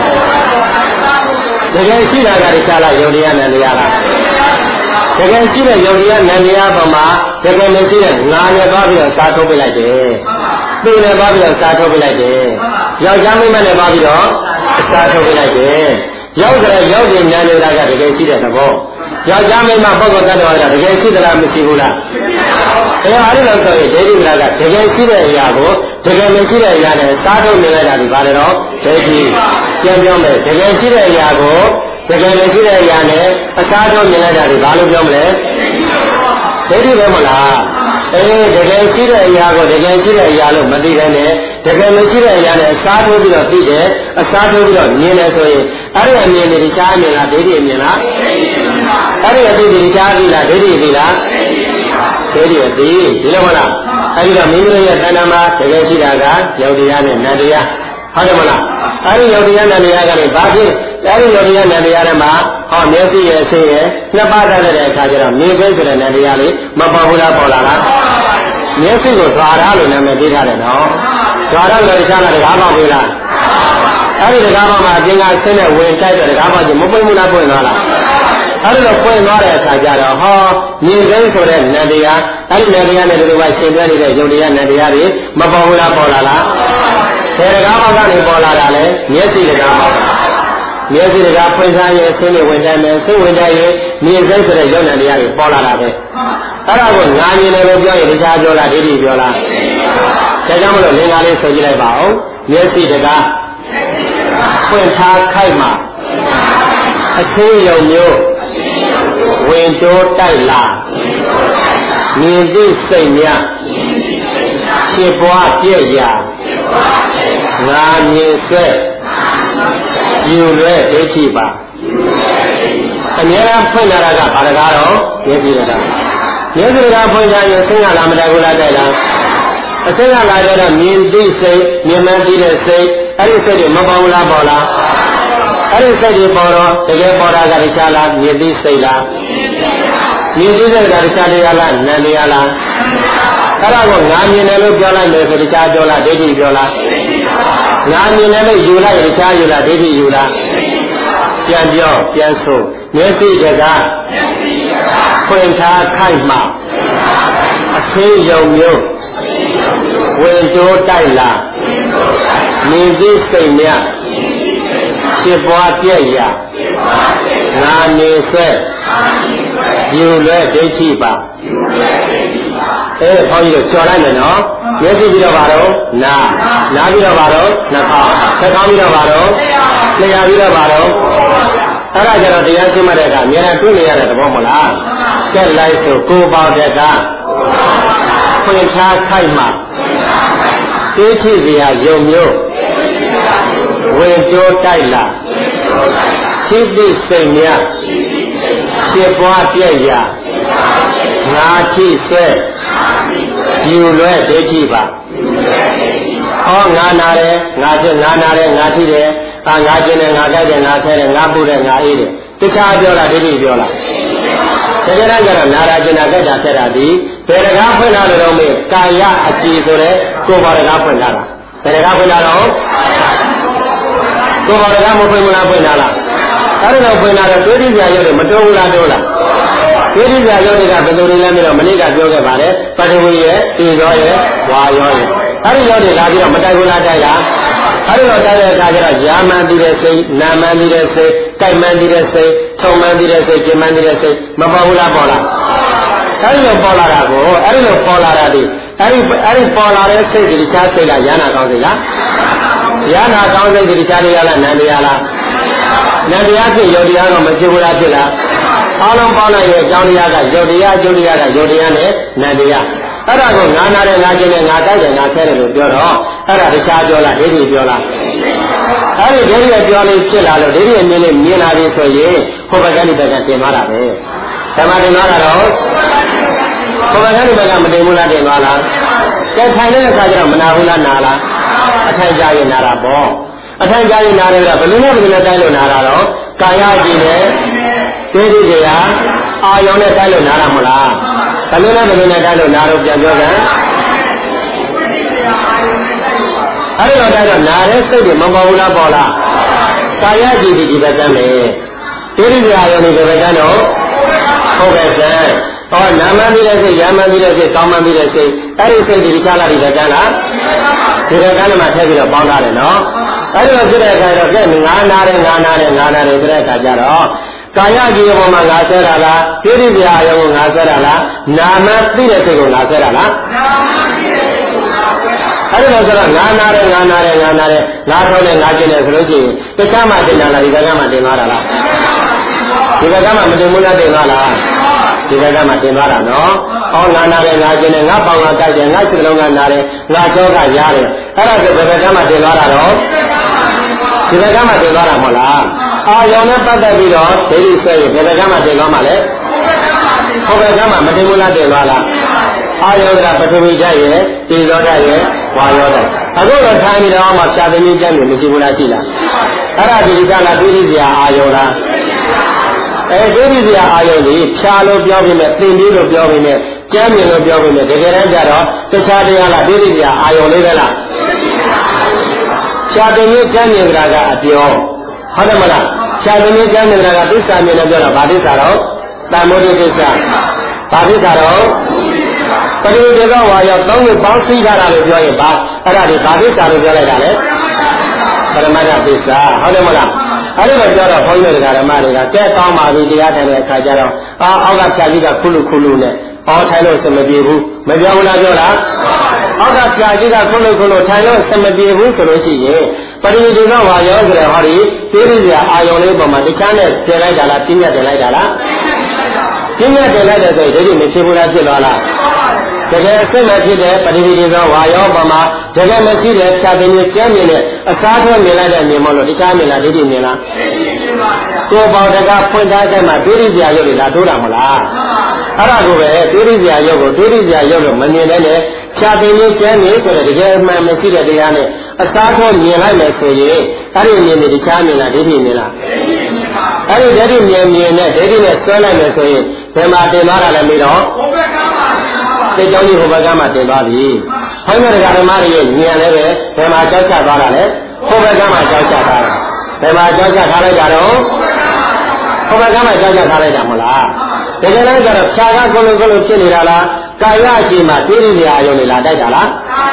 တကယ်ရှိတာကတခြားလားယုံတရားနဲ့တရားလားတကယ်ရှိတဲ့ယုံတရားနဲ့တရားပေါ်မှာတကယ်မရှိတဲ့ငါနဲ့သွားပြီးတော့စာထုတ်ပြလိုက်တယ်သူနဲ့သွားပြီးတော့စာထုတ်ပြလိုက်တယ်ယောက်ျားမိန်းမနဲ့သွားပြီးတော့စာထုတ်ပြလိုက်တယ်ရောက်ကြတဲ့ရောက်တဲ့ဉာဏ်တွေကတကယ်ရှိတဲ့သဘောယောက်ျားမိန်းမပုဂ္ဂိုလ်တ attva ကတကယ်ရှိသလားမရှိဘူးလားအဲအားလုံးဆိုရင်ဒိဋ္ဌိကတကယ်ရှိတဲ့အရာကိုတကယ်မရှိတဲ့အရာနဲ့စားထုတ်နေလိုက်တာဒီဘာလဲတော့ဒိဋ္ဌိပြန်ပြောမယ်တကယ်ရှိတဲ့အရာကိုတကယ်မရှိတဲ့အရာနဲ့အစားထုတ်နေလိုက်တာဒီဘာလို့ပြောမလဲဒိဋ္ဌိပဲမလားအေးတကယ်ရှိတဲ့အရာကိုတကယ်ရှိတဲ့အရာလို့မသိတဲ့နဲ့တကယ်မရှိတဲ့အရာနဲ့အစားထိုးပြီးတော့သိတယ်အစားထိုးပြီးတော့မြင်တယ်ဆိုရင်အဲ့ဒီအမြင်တွေရှားမြင်လားဒိဋ္ဌိအမြင်လားအဲ့ဒီအသိတွေရှားပြီလားဒိဋ္ဌိပြီလားဒိဋ္ဌိအသိဒီလိုမလားအဲ့ဒီတော့မိမိရဲ့တဏ္ဍာမှာတကယ်ရှိတာကယုတ်တရားနဲ့နတ်တရားဟုတ်တယ်မလားအဲ့ဒီယုတ်တရားနတ်တရားကလည်းဘာဖြစ်အဲ့ဒီယုတ်တရားနတ်တရားတွေမှာဟောမျက်စိရဲ့အစိရဲ့နှစ်ပါးတတ်တဲ့အခါကျတော့မြင်ခွင့်ဆိုတဲ့နတ်တရားလေးမပေါ်ဘူးလားပေါ်လာလားမျက်စိကိုဓာရလို့နာမည်ပေးထားတယ်နော်ဓာရလို့တခြားလားတကားပေါက်ပြီလားအဲ့ဒီတကားပေါက်မှာအပြင်ကဆင်းတဲ့ဝင်တိုက်တဲ့တကားပေါက်ကြီးမပွင့်ဘူးလားပွင့်သွားလားအဲ့ဒီတော့ပွင့်သွားတဲ့အခါကျတော့ဟောမြင်ခွင့်ဆိုတဲ့နတ်တရားအဲ့ဒီနတ်တရားနဲ့ဒီလိုပါရှင်ပြနေတဲ့ယုတ်တရားနတ်တရားတွေမပေါ်ဘူးလားပေါ်လာလားဘယ်တကားပေါက်ကနေပေါ်လာတာလဲမျက်စိတကားပေါက်မျက်စိတကားဖွင့်စားရင်ဆင်းနေဝင်တိုင်းမယ်ဆင်းဝင်တိုင်းရင်မြင်စိတ်ဆိုတဲ့ယုတ်နံတရားတွေပေါ်လာတာပဲအဲ့ဒါကိုငါမြင်တယ်လို့ပြောရင်တခြားပြောလားဒိဋ္ဌိပြောလားဒါကြောင့်မလို့လင်္ကာလေးဆိုကြည့်လိုက်ပါဦးမျက်စိတကားဖွင့်ထားခိုက်မှာအသေးယုံမျိုးဝင်တိုးတိုက်လာမြင်သိစိတ်များဖြစ်ပွားပြည့်ရာငါမြင်ဆက်ယူလွဲဒိဋ္ဌိပါအများအားဖွင့်လာတာကဘာတကားတော့မျက်စိတကားမျက်စိတကားဖွင့်ကြရင်ဆင်းရလားမတိုက်ဘူးလားတိုက်လားအဆင်းရလာတော့မြင်သိစိတ်မြင်မှန်းသိတဲ့စိတ်အဲ့ဒီစိတ်တွေမပေါ်ဘူးလားပေါ်လားအဲ့ဒီစိတ်တွေပေါ်တော့တကယ်ပေါ်တာကတခြားလားမြင်သိစိတ်လားမြင်သိတဲ့ကတခြားတရားလားနာမ်တရားလားအဲ့ဒါကိုငါမြင်တယ်လို့ပြောလိုက်မယ်ဆိုတခြားပြောလားဒိဋ္ဌိပြောလားငါမြင်တယ်လို့ယူလိုက်တခြားယူလားဒိဋ္ဌိယူလားပြန်ပြောပြန်ဆိုမျက်စိတကားဖွင့်ထားခိုက်မှအသေးယုံမျိုးဝင်တိုးတိုက်လာမြင်သိစိတ်များဖြစ်ပွားပြည့်ရာငါနေဆက်ယူလွဲဒိဋ္ဌိပါအဲခေါင်းကြီးတို့ကြော်လိုက်မယ်နော်မျက်စိပြီးတော့ပါတော့နာနာပြီးတော့ပါတော့နှာခေါင်းနှာခေါင်းပြီးတော့ပါတော့လျှာပြီးတော့ပါတော့အဲ့ဒါကြတော့တရားရှင်းမှတဲ့ကအများနဲ့တွေ့နေရတဲ့သဘောမလားကျက်လိုက်ဆိုကိုပေါတဲ့ကဖွင့်ထားခိုက်မှဒိဋ္ဌိစရာယုံမျိုးဝင်တိုးတိုက်လာဖြစ်သည့်စိတ်များဖြစ်ပွားပြည့်ရာငါထိဆွဲယူလွဲဒိဋ္ဌိပါဟောငါနာတယ်ငါဖြစ်ငါနာတယ်ငါထိတယ်အာငါကျင်တယ်ငါကြိုက်တယ်ငါဆဲတယ်ငါပူတယ်ငါအေးတယ်တခြားပြောလားဒိဋ္ဌိပြောလားတကယ်တမ်းကျတော့နာတာကျင်တာကြိုက်တာဆဲတာဒီဘယ်တကားဖွင့်လာလို့တော့မေးကာယအကြည်ဆိုတဲ့ကိုယ်ပါတကားဖွင့်လာတာဘယ်တကားဖွင့်လာတော့ကိုယ်ပါတကားမဖွင့်မလားဖွင့်လာလားအဲ့ဒါတော့ဖွင့်လာတော့တွေးတိပြရုပ်တွေမတိုးဘူးလားတိုးလားတွေးတိပြရုပ်တွေကဘယ်လိုတွေလဲပြီးတော့မနေ့ကပြောခဲ့ပါတယ်ပထဝီရဲ့တေဇောရဲ့ဝါရောရဲ့အဲ့ဒီရုပ်တွေလာပြီးတော့မတိုက်ဘူးလားတိုက်လားအဲ့ဒီတော့တိုက်တဲ့အခါကျတော့ယာမန်တည်တဲ့စိတ်နာမန်တည်တဲ့စိတ်ကြိုက်မှန်တည်တဲ့စိတ်ထုံမှန်တည်တဲ့စိတ်ကျင်မှန်တည်တဲ့စိတ်မပေါ်ဘူးလားပေါ်လားအဲ့ဒီလိုပေါ်လာတာကိုအဲ့ဒီလိုပေါ်လာတာဒီအဲ့ဒီအဲ့ဒီပေါ်လာတဲ့စိတ်ဒီတခြားစိတ်လားယာနာကောင်းစိတ်လားယာနာကောင်းစိတ်ဒီတခြားတရားလားနန္တရားလားနန္တရားဖြစ်ယုတ်တရားတော့မဖြစ်ဘူးလားဖြစ်လားအားလုံးပေါင်းလိုက်ရဲ့အကြောင်းတရားကယုတ်တရားယုတ်တရားကယုတ်တရားနဲ့နန္တရားအဲ့ဒါကိုငါနာတယ်ငါကျင်တယ်ငါတိုက်တယ်ငါဆဲတယ်လို့ပြောတော့အဲ့ဒါတခြားပြောလားဒိဋ္ဌိပြောလားအဲ့ဒီဒိဋ္ဌိရဲ့ပြောလေးဖြစ်လာလို့ဒိဋ္ဌိရဲ့မြင်လေးမြင်လာပြီဆိုရင်ဟိုဘက်ကနိဗ္ဗာန်တင်သွားတာပဲဓမ္မတင်သွားတာတော့ဟိုဘက်ကနိဗ္ဗာန်မတင်ဘူးလားတင်သွားလားကဲထိုင်တဲ့အခါကျတော့မနာဘူးလားနာလားအထိုင်ကြရင်နာတာပေါ့အထိုင်ကြရင်နာတယ်ကဘယ်လိုနဲ့ဘယ်လိုနဲ့တိုင်းလို့နာတာတော့ကာယကြည့်နဲ့ဒိဋ္ဌိတရားအာယုံနဲ့တိုင်းလို့နာတာမဟုတ်လားဘယ်လိုနဲ့ဘယ်လိုနဲ့တိုင်းလို့နာတော့ပြန်ပြောကြအဲ့တော့တိုင်းတော့နာတဲ့စိတ်တွေမပေါ်ဘူးလားပေါ်လားကာယကြည့်ဒီဒီဘက်ကမ်းမယ်ဒိဋ္ဌိတရားအာယုံတွေဘက်ကမ်းတော့ဟုတ်ကဲ့ဆန်းဟောနာမပြီးတဲ့စိတ်၊ယာမပြီးတဲ့စိတ်၊ကောင်းမှပြီးတဲ့စိတ်အဲ့ဒီစိတ်ဒီချလာဒီဘက်ကလားဒီဘက်ကလည်းမှထည့်ပြီးတော့ပေါင်းထားတယ်နော်အဲ့ဒီလိုဖြစ်တဲ့အခါတော့ကဲငါနာတယ်ငါနာတယ်ငါနာတယ်ဆိုတဲ့အခါကျတော့ကာယကြီးရဲ့ပုံမှာငါဆွဲတာလားဒိဋ္ဌိပြာရောငါဆွဲတာလားနာမသိတဲ့စိတ်ကိုငါဆွဲတာလားနာမသိတဲ့စိတ်ကိုငါဆွဲတာအဲ့ဒီလိုဆိုတော့ငါနာတယ်ငါနာတယ်ငါနာတယ်ငါထောင်းတယ်ငါကျင်တယ်ဆိုလို့ရှိရင်တခြားမှတင်တာလားဒီဘက်ကမှတင်သွားတာလားဒီဘက်ကမှမတင်ဘူးလားတင်သွားလားဒီဘက်ကမှတင်သွားတာနော်ဟောငါနာတယ်ငါကျင်တယ်ငါပေါင်ကကြိုက်တယ်ငါစိတ်လုံးကနာတယ်ငါကြောကရားတယ်အဲ့ဒါဆိုဘယ်ဘက်ကမှတင်သွားတာတော့ဒီဘက်ကမှတင်သွားတာမဟုတ်လားအာယုံနဲ့ပတ်သက်ပြီးတော့ဒိဋ္ဌိဆွဲရင်ဘယ်ဘက်ကမှတင်သွားမှာလဲဟောဘက်ကမှမတင်ဘူးလားတင်သွားလားအာယုံကပထဝီဓာတ်ရဲ့ဒီဇောဓာတ်ရဲ့ဝါယောဓာတ်အခုတော့ထိုင်နေတော့မှဖြာသမီးကျမ်းတွေမရှိဘူးလားရှိလားအဲ့ဒါဒီကလာဒိဋ္ဌိစရာအာယုံလားအဲဒိဋ္ဌိစရာအာယုံကြီးဖြာလို့ပြောပြီးနဲ့သင်ပြီးလို့ပြောပြီးနဲ့ကျမ်းမြင်လို့ပြောပြီးနဲ့တကယ်တမ်းကျတော့တခြားတရားလားဒိဋ္ဌိစရာအာယုံလေးပဲလားဖြာသမီးကျမ်းမြင်ကြတာကအပြောဟုတ်တယ်မလားဖြာသမီးကျမ်းမြင်ကြတာကသစ္စာမြင်တယ်ပြောတော့ဗာသစ္စာတော့တန်မိုးတိသစ္စာဗာသစ္စာတော့ပရိဒေကဝါရောက်သုံးခုပေါင်းစည်းထားတာလို့ပြောရင်ဗာအဲ့ဒါဒီဗာသစ္စာလို့ပြောလိုက်တာလေပရမတ္ထသစ္စာဟုတ်တယ်မလားအဲ့ဒီတော့ပြောတော့ဘုန်းကြီးတွေကဓမ္မတွေကကဲကောင်းပါပြီတရားထိုင်တဲ့အခါကျတော့အာအောက်ကဖြာကြီးကခုလူခုလူနဲ့အော်ထိုင်လို့စမပြေဘူးမပြောဘူးလားပြောလားအောက်ကဖြာကြီးကခုလူခုလူထိုင်လို့စမပြေဘူးဆိုလို့ရှိရင်ပရိဒေကဝါရောက်ဆိုတဲ့ဟောဒီသိရိစရာအာယုံလေးပေါ်မှာတခြားနဲ့တင်လိုက်တာလားပြင်းပြတင်လိုက်တာလားပြင်းပြတင်လိုက်တယ်ဆိုရင်ဒိဋ္ဌိမဖြစ်ဘူးလားဖြစ်သွားလားတကယ်အစစ်မဖြစ်တဲ့ပရိဒေကဝါရောက်ပေါ်မှာတကယ်မရှိတဲ့ဖြာသမီးကျမ်းမြင်တဲ့အစားထိုးမြင်လိုက်တဲ့မြင်မလို့တခြားမြင်လားဒိဋ္ဌိမြင်လားကိုယ်ပေါတကဖွင့်ထားတဲ့မှာဒိဋ္ဌိစရာရုပ်တွေလာတိုးတာမလားအဲ့ဒါကိုပဲဒိဋ္ဌိစရာရုပ်ကိုဒိဋ္ဌိစရာရုပ်လို့မမြင်တဲ့နဲ့ဖြာသမီးကျမ်းမြင်ဆိုတဲ့တကယ်မှန်မရှိတဲ့တရားနဲ့အစားထိုးမြင်လိုက်မယ်ဆိုရင်အဲ့ဒီမြင်နေတခြားမြင်လားဒိဋ္ဌိမြင်လားအဲ့ဒီဒိဋ္ဌိမြင်မြင်နဲ့ဒိဋ္ဌိနဲ့ဆွဲလိုက်မယ်ဆိုရင်ဘယ်မှာတင်သွားတာလဲမေးတော့စိတ်ကြောင့်ဒီဟိုဘက်ကမှတင်သွားပြီ။ဟောင်းတဲ့ဓမ္မတွေရဲ့ဉာဏ်လည်းပဲဘယ်မှာကြောက်ချသွားတာလဲဟိုဘက်ကမှကြောက်ချထားတာဘယ်မှာကြောက်ချထားလိုက်တာတော့ဟိုဘက်ကမှကြောက်ချထားလိုက်တာမဟုတ်လားတကယ်လည်းကျတော့ဖြာကကိုလိုကိုလိုဖြစ်နေတာလားကာယအကြည့်မှာတွေးရစရာအယုံတွေလာတိုက်တာလား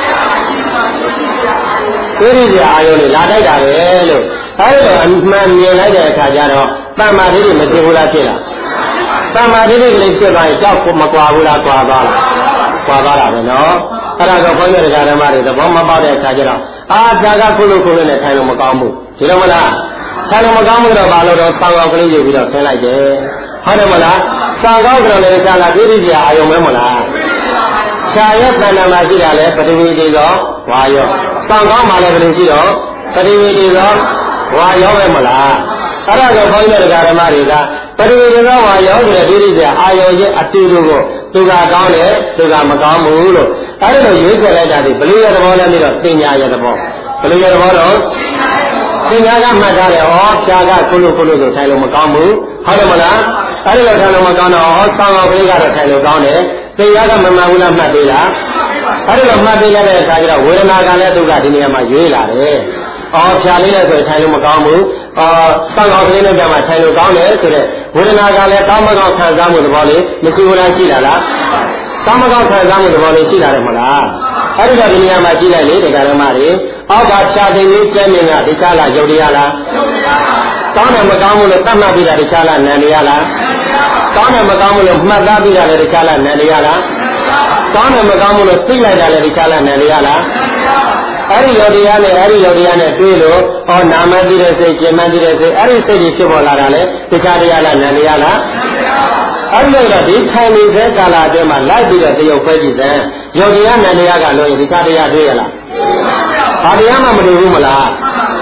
တွေးရစရာအယုံတွေလာတိုက်တာပဲလို့အဲဒီတော့အမှန်မြင်လိုက်တဲ့အခါကျတော့တမ္မာဒိဋ္ဌိမဖြစ်ဘူးလားဖြစ်လားတမ္မာဒိဋ္ဌိကလေးဖြစ်သွားရင်ကြောက်ကိုမကွာဘူးလားကွာသွားလားကွာသွားတာပဲနော်အဲ့ဒါကဘုန်းကြီးတရားဓမ္မတွေသဘောမပေါက်တဲ့အခါကျတော့အာဇာကခုလို့ခုလို့နဲ့ထိုင်လို့မကောင်းဘူးဒီလိုမလားထိုင်လို့မကောင်းဘူးတော့ဘာလို့တော့ဆောင်းကောင်းကလေးယူပြီးတော့ဆင်းလိုက်တယ်ဟုတ်တယ်မလားဆောင်းကောင်းကလေးလည်းရှာလာပြည့်ပြည့်အာယုံမဲမလားရှားရဲ့တဏ္ဍာမှာရှိတာလေပထဝီတည်သောဝါယောဆောင်းကောင်းမှလည်းဘယ်လိုရှိတော့ပထဝီတည်သောဝါယောပဲမလားအဲ့ဒါကဘုန်းကြီးတရားဓမ္မတွေကပရိဝေဒဝါယောဆိုတဲ့ဒိဋ္ဌိစရာအာယုံရဲ့အတူတူကိုသူကကောင်းတယ်သူကမကောင်းဘူးလို့အဲ့ဒါလိုရွေးချယ်လိုက်တာဒီဘလိရဲ့သဘောလည်းပြီးတော့ပညာရဲ့သဘောဘလိရဲ့သဘောတော့ပညာကမှတ်ထားတယ်ဩဖြာကခုလို့ခုလို့ဆိုထိုင်လို့မကောင်းဘူးဟုတ်တယ်မလားအဲ့ဒီလိုထိုင်လို့မကောင်းတော့ဩဆောင်းအောင်ပြေးကတော့ထိုင်လို့ကောင်းတယ်ပညာကမမှန်ဘူးလားမှတ်သေးလားအဲ့ဒီလိုမှတ်သေးတဲ့အခါကျတော့ဝေဒနာကလည်းသူကဒီနေရာမှာရွေးလာတယ်အော်ဖြာလေးနဲ့ဆိုထိုင်လို့မကောင်းဘူးအော်ဆောင်းအောင်ကလေးနဲ့ကြမှာထိုင်လို့ကောင်းတယ်ဆိုတဲ့ဝေဒနာကလည်းကောင်းမကောင်းခံစားမှုသဘောလေးမရှိဘူးလားရှိလားလားကောင်းမကောင်းခံစားမှုသဘောလေးရှိလာတယ်မလားအဲ့ဒီတော့ဒီနေရာမှာရှိလိုက်လေတရားဓမ္မတွေအောက်ကဖြာသိင်းကြီးကျမ်းမြင်ကတခြားလားယုတ်တရားလားကောင်းတယ်မကောင်းဘူးလို့သတ်မှတ်ပြီးတာတခြားလားနန္တရားလားကောင်းတယ်မကောင်းဘူးလို့မှတ်သားပြီးတာလည်းတခြားလားနန္တရားလားကောင်းတယ်မကောင်းဘူးလို့သိလိုက်တာလည်းတခြားလားနန္တရားလားအဲ့ဒီယောတရားနဲ့အဲ့ဒီယောတရားနဲ့တွေးလို့ဟောနာမသိတဲ့စိတ်ကျင်မှန်းသိတဲ့စိတ်အဲ့ဒီစိတ်ကြီးဖြစ်ပေါ်လာတာလေတခြားတရားလားနန္တရားလားအဲ့ဒီတော့ဒီထိုင်နေတဲ့ကာလအတွင်းမှာလိုက်ပြီးတော့တရုပ်ခွဲကြည့်တယ်ယောတရားနန္တရားကလို့ရင်တခြားတရားတွေ့ရလားဘာတရားမှမတွေ့ဘူးမလား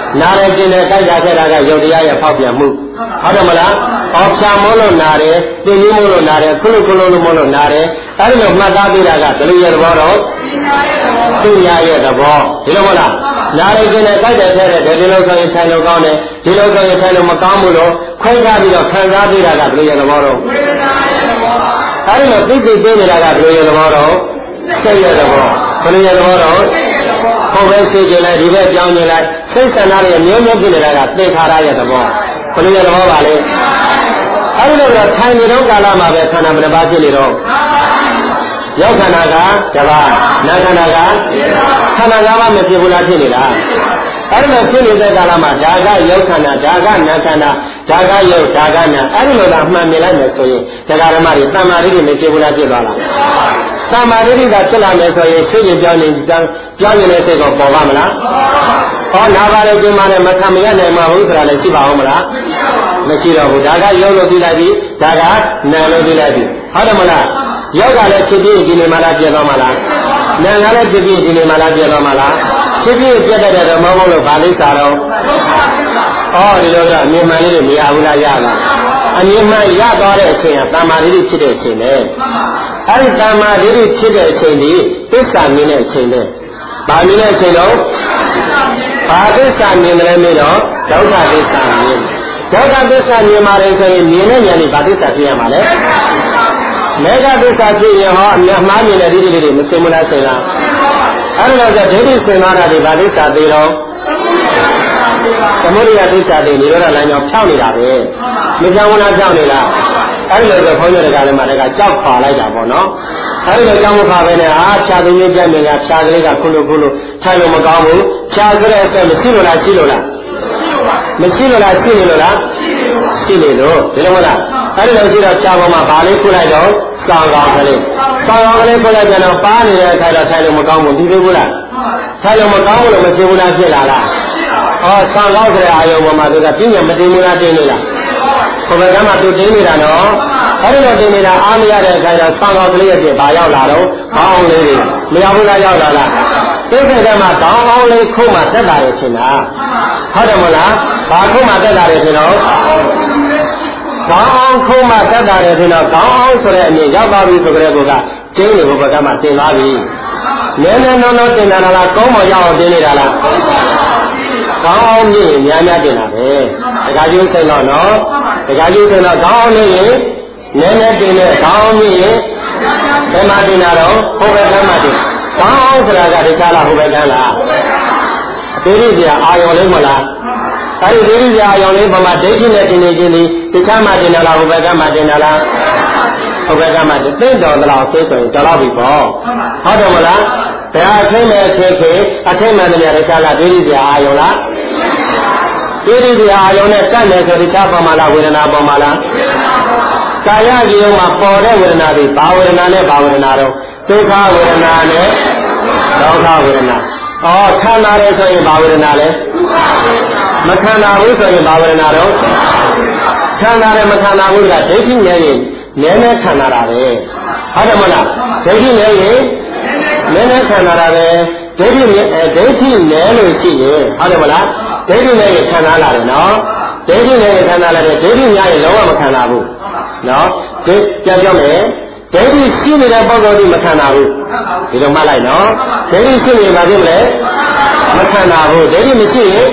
နာရကျင်တဲ့တိုက်တာခဲ့တာကယုတ်တရားရဲ့ဖောက်ပြန်မှုဟုတ်တယ်မလားအော်ဖြာမိုးလို့နာတယ်ပြင်းကြီးမိုးလို့နာတယ်ခုလိုခုလိုလို့မိုးလို့နာတယ်အဲ့ဒီလိုမှတ်သားပေးတာကဘယ်လိုရဲ့သဘောတော့သိညာရဲ့သဘောဒီလိုမလားနာရကျင်တဲ့တိုက်တဲ့ထဲတဲ့ဒီလိုဆိုရင်ဆိုင်လို့ကောင်းတယ်ဒီလိုဆိုရင်ဆိုင်လို့မကောင်းဘူးလို့ခွဲခြားပြီးတော့ခံစားပေးတာကဘယ်လိုရဲ့သဘောတော့အဲ့ဒီလိုသိသိပေးနေတာကဘယ်လိုရဲ့သဘောတော့စိတ်ရဲ့သဘောဘယ်လိုရဲ့သဘောတော့ဟိုပဲသိကြလိုက်ဒီဘက်ကြောင်းကြလိုက်စိတ်ဆန္ဒတွေမျိုးမျိုးဖြစ်နေတာကသင်္ခါရရဲ့သဘောဘယ်လိုရဲ့သဘောပါလဲအဲ့ဒီလိုတော့ထိုင်နေတော့ကာလမှာပဲခန္ဓာဘယ်နှပါးဖြစ်နေတော့ရောက်ခန္ဓာကတစ်ပါးနာခန္ဓာကခန္ဓာ၅ပါးမဖြစ်ဘူးလားဖြစ်နေလားအဲ့ဒီလိုဖြစ်နေတဲ့ကာလမှာဒါကရောက်ခန္ဓာဒါကနာခန္ဓာဒါကရောက်ဒါကနာအဲ့ဒီလိုသာမှန်မြင်လိုက်မယ်ဆိုရင်တရားဓမ္မတွေတမ္မာတိတွေမဖြစ်ဘူးလားဖြစ်သွားလားတမ္မာတိကဖြစ်လာမယ်ဆိုရင်ရှင်းပြပြောင်းနေပြောင်းနေတဲ့စိတ်ကိုပေါ်ပါမလားဟောနာပါလေကျင်းပါလေမခံမရနိုင်မှာဘူးဆိုတာလည်းရှိပါအောင်မလားမရှိတော့ဘူးဒါကရောက်လို့ပြီးလိုက်ပြီဒါကနာလို့ပြီးလိုက်ပြီဟုတ်တယ်မလားရောက်ကလည်းဖြစ်ပြီးဒီနေမှာလားပြတ်သွားမှာလားနာကလည်းဖြစ်ပြီးဒီနေမှာလားပြတ်သွားမှာလားဖြစ်ပြီးပြတ်တဲ့တော့မဟုတ်လို့ဗာလိစာတော့ဩဒီလိုတော့အမြင်မှန်လေးတွေမရဘူးလားရလားအမြင်မှန်ရသွားတဲ့အချိန်ကတမ္မာတိဖြစ်တဲ့အချိန်ပဲအဲ့ဒီတမ္မာတိဖြစ်တဲ့အချိန်ဒီသစ္စာမြင်တဲ့အချိန်ပဲဗာမြင်တဲ့အချိန်တော့ဘာသစ္စာမြင်တယ်မေးတော့ဒုက္ခသစ္စာမြင်ဒုက္ခသစ္စာမြင်ပါတယ်ဆိုရင်မြင်တဲ့ဉာဏ်นี่ဘာသစ္စာဖြစ်ရမှာလဲမေဃသစ္စာဖြစ်ရင်ဟောအမြတ်မှားမြင်တဲ့ဒီဒီလေးမစင်မလားဆိုလားအဲ့ဒါဆိုဒိဋ္ဌိစင်မာတာဒီဘာသစ္စာသေးတော့သမုဒိယသစ္စာသေးនិရောဓလမ်းကြောင်းဖြောင်းနေတာပဲမကြောင်လားဖြောင်းနေလားအဲ့ဒီလိုဆိုဘုန်းကြီးတွေကလည်းမတကကြောက်ခွာလိုက်တာပေါ့နော်အဲ့ဒီလိုကြောက်မခွာပဲနဲ့အာဖြာသိင်းကြမ်းနေကဖြာကလေးကခုလိုခုလိုထိုင်လို့မကောင်းဘူးဖြာကြတဲ့အဆက်မရှိလို့လားရှိလို့လားမရှိလို့လားရှိနေလို့လားရှိနေလို့ဒီလိုမလားအဲ့ဒီလိုရှိတော့ဖြာပေါ်မှာဗာလေးခုလိုက်တော့စောင်းကောင်းကလေးစောင်းကောင်းကလေးခုလိုက်ပြန်တော့ပါနေတဲ့အခါတော့ထိုင်လို့မကောင်းဘူးဒီလိုဘူးလားထိုင်လို့မကောင်းဘူးလို့မဖြစ်ဘူးလားဖြစ်လာလားဟောစောင်းကောင်းဆိုတဲ့အာယုံပေါ်မှာသူကပြင်းပြမတင်ဘူးလားတင်နေလားဘယ်ဘက်ကမှသူတင်းနေတာနော်အဲ့ဒီလိုတင်းနေတာအားမရတဲ့အခါကျဆောင်းကောင်းကလေးရဲ့ပြင်ဘာရောက်လာတော့ခေါင်းအောင်လေးတွေမရောက်ဘူးလားရောက်လာလားသိတဲ့ကမှခေါင်းအောင်လေးခုမှတက်လာရဲ့ချင်းလားဟုတ်တယ်မလားဘာခုမှတက်လာရဲ့ချင်းတော့ခေါင်းအောင်ခုမှတက်လာရဲ့ချင်းတော့ခေါင်းအောင်ဆိုတဲ့အမြင်ရောက်သွားပြီဆိုကြတဲ့ကောကကျင်းနေဘက်ကမှတင်သွားပြီနည်းနည်းနော်နော်တင်လာလားကောင်းမရောက်အောင်တင်နေတာလားကောင်းအောင်မြင်များများတင်တာပဲတခါကျိုးစိတ်တော့နော်တခါကျိုးစိတ်တော့ကောင်းအောင်မြင်ရင်နည်းနည်းတင်တဲ့ကောင်းအောင်မြင်ရင်ဘယ်မှာတင်တာတော့ဟိုဘက်ကမှတင်ကောင်းအောင်ဆိုတာကတခြားလားဟိုဘက်ကလားအသေးသေးပြအာရုံလေးမလားအဲဒီသေးသေးပြအာရုံလေးပေါ်မှာဒိဋ္ဌိနဲ့တင်နေခြင်းဒီတခြားမှတင်တာလားဟိုဘက်ကမှတင်တာလားဟိုဘက်ကမှသိတော်သလားဆိုဆိုရင်တော်တော့ပြီပေါ့ဟုတ်တယ်မလားတရားအထင်းမဲ့ဖြစ်ဖြစ်အထင်းမဲ့တရားတခြားလားဒိဋ္ဌိပြအာရုံလားဒိဋ္ဌိပြအာရုံနဲ့တတ်တယ်ဆိုတခြားပေါ်မှာလားဝေဒနာပေါ်မှာလားကာယကြီးုံမှာပေါ်တဲ့ဝေဒနာတွေဘာဝေဒနာနဲ့ဘာဝေဒနာတော့ဒုက္ခဝေဒနာနဲ့ဒုက္ခဝေဒနာဩခံနာတယ်ဆိုရင်ဘာဝေဒနာလဲမခံနာဘူးဆိုရင်ဘာဝေဒနာတော့ခံနာတယ်မခံနာဘူးကဒိဋ္ဌိနဲ့ရင်နည်းနည်းခံနာတာပဲဟုတ်တယ်မလားဒိဋ္ဌိနဲ့ရင်နည်းနည်းခံနာတာပဲဒိဋ္ဌိနဲ့ဒိဋ္ဌိနဲ့လို့ရှိရင်ဟုတ်တယ်မလားဒိဋ္ဌိနဲ့ရင်ခံနာလာတယ်နော်ဒိဋ္ဌိနဲ့ရင်ခံနာလာတယ်ဒိဋ္ဌိများရင်လုံးဝမခံနာဘူးနော်ဒီပြန်ပြောမယ်ဒိဋ္ဌိရှိနေတဲ့ပုဂ္ဂိုလ်ကြီးမခံနာဘူးဒီလိုမှတ်လိုက်နော်ဒိဋ္ဌိရှိရင်ဘာဖြစ်မလဲမခံနာဘူးဒိဋ္ဌိမရှိရင်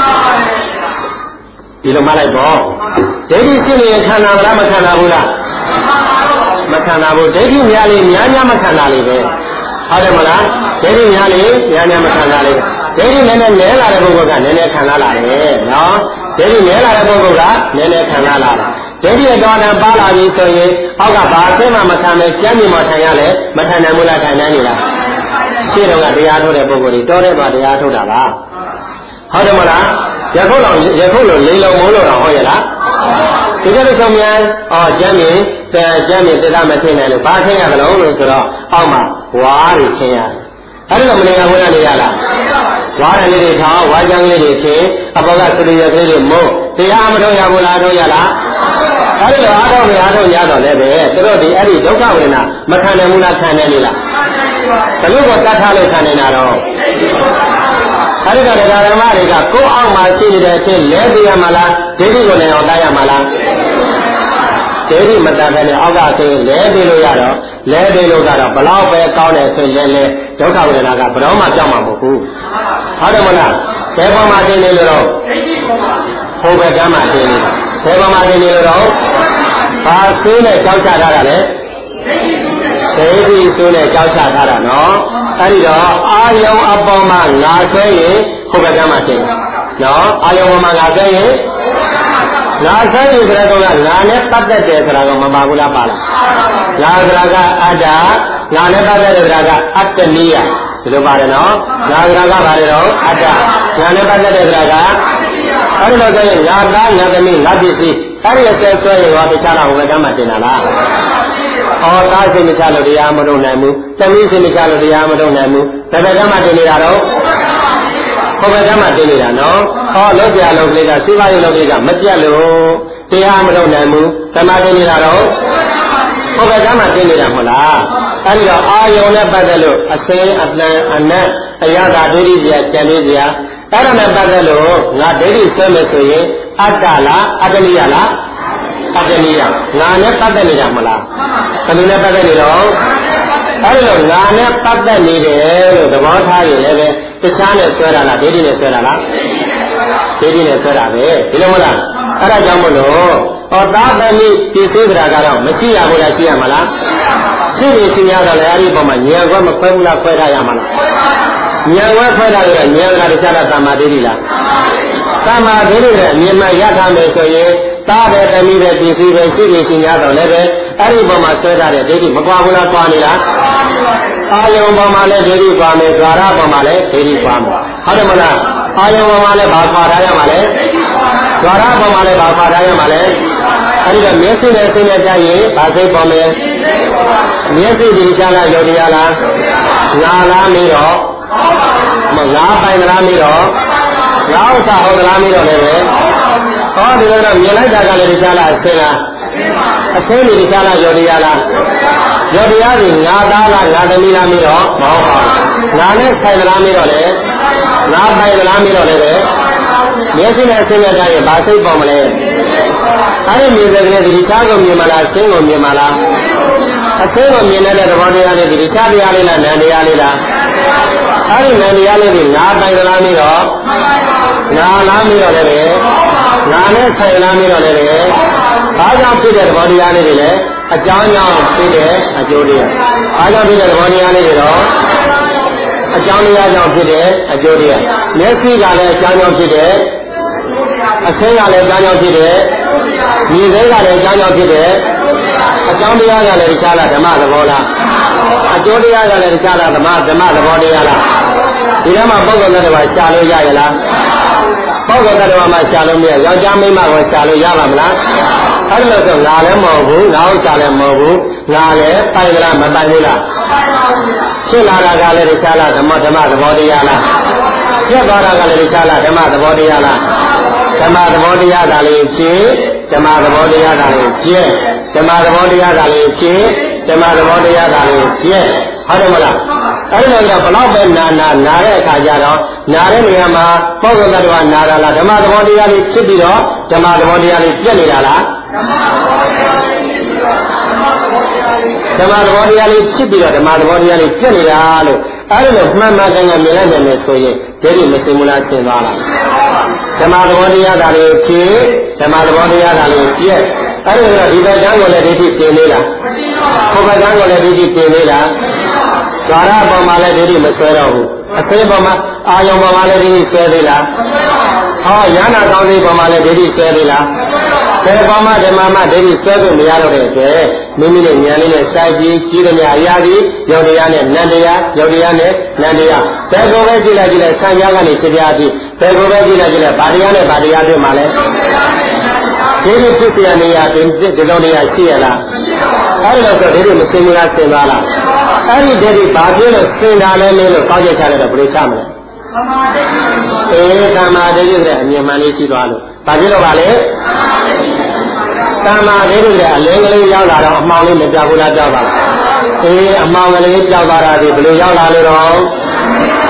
ဒီလိုမှတ်လိုက်ပေါ့ဒိဋ္ဌိရှိရင်ခံနာမလားမခံနာဘူးလားမခံနာဘူးဒိဋ္ဌိများလေများများမခံနာလေပဲဟုတ်တယ်မလားဒိဋ္ဌိများလေများများမခံနာလေဒိဋ္ဌိနည်းနည်းနဲလာတဲ့ပုဂ္ဂိုလ်ကနည်းနည်းခံနာလာတယ်နော်ဒိဋ္ဌိနဲလာတဲ့ပုဂ္ဂိုလ်ကနည်းနည်းခံနာလာတယ်ဒိဋ္ဌိတော်တန်ပါလာပြီဆိုရင်အောက်ကဘာအသိမှမခံနဲ့ကျမ်းမြေမှာထိုင်ရလဲမထိုင်နိုင်ဘူးလားထိုင်နိုင်နေလားရှင်းတော့ကတရားထုတ်တဲ့ပုဂ္ဂိုလ်တွေတော်တဲ့မှာတရားထုတ်တာပါဟုတ်တယ်မလားယခုတော့ယခုလိုလိန်လုံးမိုးလို့တော့ဟုတ်ရဲ့လားဒီကနေ့ဆုံးမြန်အော်ကျမ်းမြေကျမ်းမြေသစ္စာမသိနိုင်လို့ဘာသိရကြလို့လို့ဆိုတော့အောက်မှာဝါးတွေသိရတယ်အဲ့ဒါမနေကဝဲရနေရလားဝါးရလေးတွေထောင်းဝါးကြမ်းလေးတွေသိအပေါ်ကစရိယကလေးတွေမို့တရားမထုတ်ရဘူးလားထုတ်ရလားအဲ့ဒီလိုအားထုတ်နေအားထုတ်ရတော့လည်းပဲသူတို့ဒီအဲ့ဒီဒုက္ခဝေဒနာမခံနိုင်ဘူးလားခံနိုင်နေလားဘယ်လိုကတတ်ထားလို့ခံနေတာတော့အဲ့ဒါတရားဓမ္မတွေကကိုယ်အောက်မှာရှိနေတဲ့အချင်းလဲပြရမလားဒိဋ္ဌိကိုလည်းအောင်တတ်ရမလားဒိဋ္ဌိမတတ်တဲ့အောက်ကဆိုရင်လဲပြလို့ရတော့လဲပြလို့ကတော့ဘလောက်ပဲကောင်းတယ်ဆိုရင်လဲဒုက္ခဝေဒနာကဘယ်တော့မှကြောက်မှာမဟုတ်ဘူးဟုတ်တယ်မလားဘယ်ပေါ်မှာတင်နေလို့တော့ဟိုဘက်ကမှတင်နေတာဘယ်ပေါ်မှာတင်နေလို့တော့ဘာဆိုးနဲ့ကြောက်ချထားတာလဲဒိဋ္ဌိဆိုးနဲ့ကြောက်ချထားတာနော်အဲ့ဒီတော့အာယုံအပေါ်မှာငါဆွဲရင်ဟိုဘက်ကမှတင်နော်အာယုံပေါ်မှာငါဆွဲရင်ငါဆွဲရင်ဆိုတော့ကငါနဲ့ပတ်သက်တယ်ဆိုတာကမပါဘူးလားပါလားငါဆိုတာကအတ္တငါနဲ့ပတ်သက်တယ်ဆိုတာကအတ္တနိယဒီလိုပါတယ်နော်ငါဆိုတာကပါတယ်တော့အတ္တငါနဲ့ပတ်သက်တယ်ဆိုတာကအဲ့ဒီလိုဆိုရင်ငါသားငါသမီးငါပစ္စည်းအဲ့ဒီအစဲဆွဲရင်တော့တခြားတော့ဟိုဘက်ကမှတင်တာလားဟောသားစိတ်မချလို့တရားမလုပ်နိုင်ဘူးသမီးစိတ်မချလို့တရားမလုပ်နိုင်ဘူးဘယ်ဘက်ကမှတင်နေတာတော့ဟိုဘက်ကမှတင်နေတာနော်ဟောလောက်ကြလောက်လေးကစိပါရုပ်လောက်လေးကမပြတ်လို့တရားမလုပ်နိုင်ဘူးဓမ္မတင်နေတာတော့ဟိုဘက်ကမှတင်နေတာမဟုတ်လားအဲ့ဒီတော့အာယုံနဲ့ပတ်သက်လို့အစင်းအတန်အနတ်အရသာဒိဋ္ဌိစရာကြံလေးစရာအဲ့ဒါနဲ့ပတ်သက်လို့ငါဒိဋ္ဌိဆွဲမယ်ဆိုရင်အတ္တလားအတ္တနိယလားအတ္တနိယငါနဲ့ပတ်သက်နေတာမလားဘယ်လိုနဲ့ပတ်သက်နေတော့အဲ့ဒီတော့ငါနဲ့ပတ်သက်နေတယ်လို့သဘောထားရင်လည်းပဲတခြားနဲ့ဆွဲတာလားဒိဋ္ဌိနဲ့ဆွဲတာလားဒိဋ္ဌိနဲ့ဆွဲတာပဲဒီလိုမလားအဲ့ဒါကြောင့်မလို့ဟောသားသမီးပြည့်စုံကြတာကတော့မရှိရဘူးလားရှိရမလားရှိနေရှိရတော့လည်းအဲ့ဒီပုံမှာဉာဏ်ကွက်မခွဲဘူးလားခွဲထားရမှာလားဉာဏ်ကွက်ခွဲထားရတော့ဉာဏ်ကတခြားတာသမာဓိဋ္ဌိလားသမာဓိဋ္ဌိနဲ့မြင်မှရထားမယ်ဆိုရင်သားပဲသမီးပဲပြည့်စုံပဲရှိနေရှိရတော့လည်းပဲအဲ့ဒီပုံမှာဆွဲထားတဲ့ဒိဋ္ဌိမကွာဘူးလားကွာနေလားအာယုံပေါ်မှာလည်းဒိဋ္ဌိကွာမယ်၊ဓာရပေါ်မှာလည်းဒိဋ္ဌိကွာမယ်ဟုတ်တယ်မလားအာယုံပေါ်မှာလည်းဘာခွာထားရမှာလဲဓာရပေါ်မှာလည်းဘာခွာထားရမှာလဲအဲ့ဒီတော့မျက်စိနဲ့စိတ်နဲ့ကြရင်ဘာစိတ်ပေါ်လဲမျက်စိဒီချလားယောဂီရလားငါလားမေးတော့မငါပိုင်လားမေးတော့ငါဥစ္စာဟုတ်သလားမေးတော့လည်းပဲဟောဒီလိုတော့မြင်လိုက်တာကလည်းဒီချလားအစင်းလားအစင်းဒီချလားယောဂီရလားယောဂီရသည်ငါသားလားငါသမီးလားမေးတော့မဟုတ်ပါဘူးငါနဲ့ဆိုင်သလားမေးတော့လေငါပိုင်သလားမေးတော့လည်းပဲမျက်စိနဲ့စိတ်နဲ့ကြရင်ဘာစိတ်ပေါ်မလဲအဲ့ဒီမြင်တဲ့ကလေးဒီချားကိုမြင်မလားဆင်းကိုမြင်မလားအဆင်းကိုမြင်တဲ့သဘောတရားလေးဒီချားတရားလေးလားနံတရားလေးလားအဲ့ဒီနံတရားလေးကငါပိုင်သလားမေးတော့ငါလားမေးတော့လည်းပဲငါနဲ့ဆိုင်လားမေးတော့လည်းပဲဘာကြောင့်ဖြစ်တဲ့သဘောတရားလေးတွေလဲအကြောင်းကြောင့်ဖြစ်တဲ့အကျိုးတရားဘာကြောင့်ဖြစ်တဲ့သဘောတရားလေးတွေတော့အကြောင်းတရားကြောင့်ဖြစ်တဲ့အကျိုးတရားမျက်စိကလည်းအကြောင်းကြောင့်ဖြစ်တဲ့အဆင်းကလည်းအကြောင်းကြောင့်ဖြစ်တဲ့မြင်စိတ်ကလည်းအကြောင်းကြောင့်ဖြစ်တဲ့အကြောင်းတရားကလည်းတခြားလားဓမ္မသဘောလားအကျိုးတရားကလည်းတခြားလားဓမ္မဓမ္မသဘောတရားလားဒီထဲမှာပုဂ္ဂိုလ်နဲ့တဘာရှာလို့ရရလားပုဂ္ဂိုလ်နဲ့တဘာမှရှာလို့မရယောက်ျားမိန်းမကိုရှာလို့ရပါမလားအဲ့လိုဆိုငါလည်းမဟုတ်ဘူးငါဥစ္စာလည်းမဟုတ်ဘူးငါလည်းပိုင်ကြလားမပိုင်ဘူးလားဖြစ်လာတာကလည်းတခြားလားဓမ္မဓမ္မသဘောတရားလားဖြစ်သွားတာကလည်းတခြားလားဓမ္မသဘောတရားလားဓမ္မသဘောတရားသာလေးဖြစ်ဓမ္မသဘောတရားသာလေးဖြစ်ဓမ္မသဘောတရားသာလေးဖြစ်ဓမ္မသဘောတရားသာလေးဖြစ်ဟုတ်တယ်မလားအဲ့လိုတော့ဘလောက်ပဲနာနာနာတဲ့အခါကျတော့နာတဲ့နေရာမှာပုဂ္ဂိုလ်သတ္တဝါနာတာလားဓမ္မသဘောတရားလေးဖြစ်ပြီးတော့ဓမ္မသဘောတရားလေးပြည့်နေတာလားဓမ္မသဘောတရားလေးဖြစ်ပြီးတော့ဓမ္မသဘောတရားလေးပြည့်နေတာလို့အဲ့လိုမှန်မှန်ကန်ကန်မြင်လိုက်နိုင်မယ်ဆိုရင်ဒိဋ္ဌိမစင်မလားရှင်းသွားလားဓမ္မသဘောတရားသာလေးဖြစ်ဓမ္မသဘောတရားသာလေးပြည့်အဲ့ဒီတော့ဒီဘက်ကံကိုလည်းဒိဋ္ဌိပြင်နေလားဟိုဘက်ကံကိုလည်းဒိဋ္ဌိပြင်နေလားဓာရပေါ်မှာလည်းဒိဋ္ဌိမဆွဲတော့ဘူးအစင်းပေါ်မှာအာယုံပေါ်မှာလည်းဒိဋ္ဌိဆွဲသေးလားဟောရဟနာကောင်းသေးပေါ်မှာလည်းဒိဋ္ဌိဆွဲသေးလားဘယ်ပေါ်မှာဓမ္မမှာဒိဋ္ဌိဆွဲဖို့မရတော့တဲ့အတွက်မိမိနဲ့ဉာဏ်လေးနဲ့စိုက်ကြည့်ကြည့်ရမြအရာကြီးယောတရားနဲ့နန္တရားယောတရားနဲ့နန္တရားဘယ်ကိုပဲကြည့်လိုက်ကြည့်လိုက်ဆံပြားကနေဖြစ်ပြပြီးဘယ်ကိုပဲကြည့်လိုက်ကြည့်လိုက်ဗာတရားနဲ့ဗာတရားတွေမှာလည်းဒီလိုဖြစ်ပြနေရတဲ့ဒီလိုနေရရှိရလားအဲ့ဒီလိုဆိုဒီလိုမစင်ဘူးလားစင်ပါလားအဲ့ဒီဒိဋ္ဌိဘာဖြစ်လို့စင်တာလဲမင်းလို့ကောက်ချက်ချလိုက်တော့ဘယ်လိုချမလဲသမာဓိအေးသမာဓိရဲ့အမြင်မှန်လေးရှိသွားလို့ဘာဖြစ်လို့ပါလဲသမာဓိရဲ့အလင်းကလေးရောက်လာတော့အမှောင်လေးမပြောက်ဘူးလားပြောက်ပါလားအေးအမှောင်ကလေးပြောက်သွားတာဒီဘယ်လိုရောက်လာလို့တော့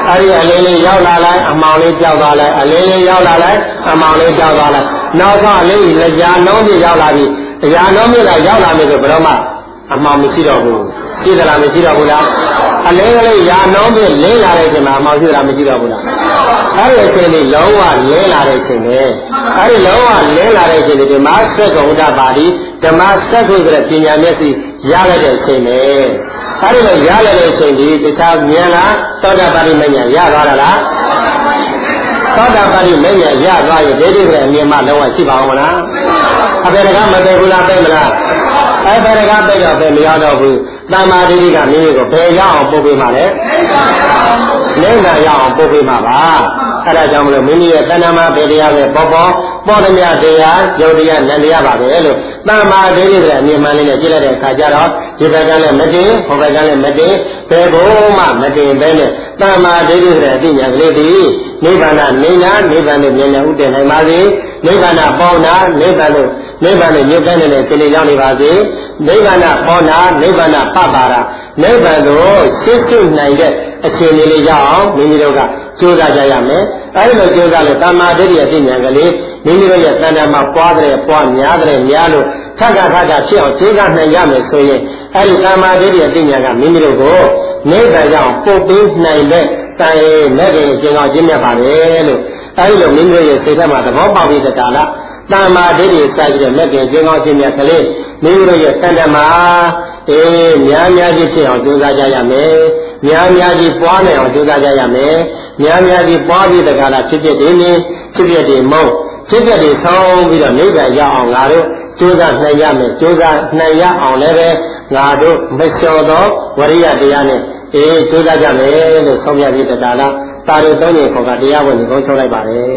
အဲဒီအလေးလေးရောက်လာလိုက်အမောင်လေးကြောက်သွားလိုက်အလေးလေးရောက်လာလိုက်အမောင်လေးကြောက်သွားလိုက်နောက်ဆုံးအလေးလက်ရာနှုံးပြရောက်လာပြီအရာနှုံးပြလာရောက်လာပြီဆိုဘယ်တော့မှအမောင်မရှိတော့ဘူးရှိသလားမရှိတော့ဘူးလားအလေးကလေးရာနှုံးပြလင်းလာတဲ့အချိန်မှာအမောင်ရှိသလားမရှိတော့ဘူးလားအဲဒီအချိန်လေးလုံးဝလင်းလာတဲ့အချိန်ပဲအဲဒီလုံးဝလင်းလာတဲ့အချိန်လေးဓမ္မစက္ကုဋ္ဌပါဠိဓမ္မစက္ကုဆိုတဲ့ပညာမျက်စိရလိုက်တဲ့အချိန်ပဲအဲဒီလိုရလိုက်တဲ့အချိန်ဒီတခြားဉာဏ်လားသောတာပတိမဉဏ်ရသွားတာလားသောတာပတိမဉဏ်ရသွားရင်ဒိဋ္ဌိရဲ့အမြင်မှလုံးဝရှိပါအောင်မလားအပေတကမသိဘူးလားသိမလားအပေတကသိတော့ပဲမရတော့ဘူးတမ္မာဒိဋ္ဌိကမိမိကိုဘယ်ရောက်အောင်ပို့ပေးမှာလဲနိဗ္ဗာန်ရောက်အောင်ပို့ပေးမှာပါအဲဒါကြောင့်မလို့မိမိရဲ့တဏ္ဍာမဘေတရားပဲပေါ်ပေါ်ပေါ်သည်များတရားယုတ်တရားနန္တရားပါပဲလို့တမ္မာဒိဋ္ဌိရဲ့အမြင်မှန်လေးနဲ့ကြည့်လိုက်တဲ့အခါကျတော့ဒီဘက်ကလည်းမတင်ဟိုဘက်ကလည်းမတင်ဘယ်ဘုံမှမတင်ပဲနဲ့တမ္မာဒိဋ္ဌိရဲ့အသိဉာဏ်ကလေးဒီနိဗ္ဗာန်နေနာနိဗ္ဗာန်နဲ့ဉာဏ်နဲ့ဥတည်နိုင်ပါစေနိဗ္ဗာန်ပေါနာနိဗ္ဗာန်လို့နိဗ္ဗာန်နဲ့ညစ်တဲ့နဲ့ရှင်လေးရောက်နေပါစေနိဗ္ဗာန်ပေါနာနိဗ္ဗာန်ပပ္ပါရာနိဗ္ဗာန်ကိုရှင်းရှင်းနိုင်တဲ့အခြေအနေလေးရအောင်မိမိတို့ကကြိုးစားကြရမယ်အဲဒီလိုကြိုးစားလို့တမ္မာဒိဋ္ဌိရဲ့အသိဉာဏ်ကလေးမိမိတို့ရဲ့တဏ္ဍာမှာပွားတဲ့ပွားများတဲ့များလို့ထပ်ကထပ်ကဖြစ်အောင်ကြိုးစားနိုင်ရမယ်ဆိုရင်အဲဒီတမ္မာဒိဋ္ဌိရဲ့အသိဉာဏ်ကမိမိတို့ကိုနိဗ္ဗာန်ရောက်ပို့ပေးနိုင်တဲ့တန်ရဲ့လက်တွေကျင်အောင်ကျင့်မြတ်ပါလေလို့အဲဒီလိုမိမိတို့ရဲ့စိတ်ထဲမှာသဘောပေါက်ပြီးတဲ့ကာလတမ္မာဒိဋ္ဌိစိုက်တဲ့လက်တွေကျင်အောင်ကျင့်မြတ်ကလေးမိမိတို့ရဲ့တဏ္ဍာမှာအေးများများကြီးဖြစ်အောင်ကြိုးစားကြရမယ်များများကြီးပွားနိုင်အောင်ကြိုးစားကြရမယ်များများကြီးပွားပြီးတကားလားဖြစ်ဖြစ်ဒီနေ့ဖြစ်ဖြစ်ဒီမုံဖြစ်ဖြစ်ဒီဆုံးပြီးတော့နိဗ္ဗာန်ရောက်အောင်ငါတို့ကြိုးစားနိုင်ရမယ်ကြိုးစားနိုင်ရအောင်လည်းပဲငါတို့မလျှော်သောဝရိယတရားနဲ့အေးကြိုးစားကြမယ်လို့ဆုံးဖြတ်ပြီးတကားလားတာတို့သုံးနေခေါ်ကတရားဝင်ကိုဆုံးလိုက်ပါတယ်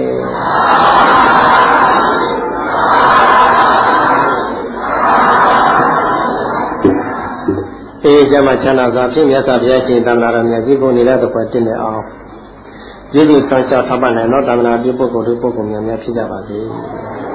အေးကျမ်းမှာချမ်းသာစွာဖြင့်မြတ်စွာဘုရားရှင်တမ္မာတော်မြတ်ကြီးကိုနေတဲ့တခွက်တင်နေအောင်ယေရှုဆောင်ရှားထောက်ပံ့နိုင်သောတမ္မာပြုပုဂ္ဂိုလ်တို့ပုဂ္ဂိုလ်များများဖြစ်ကြပါစေ။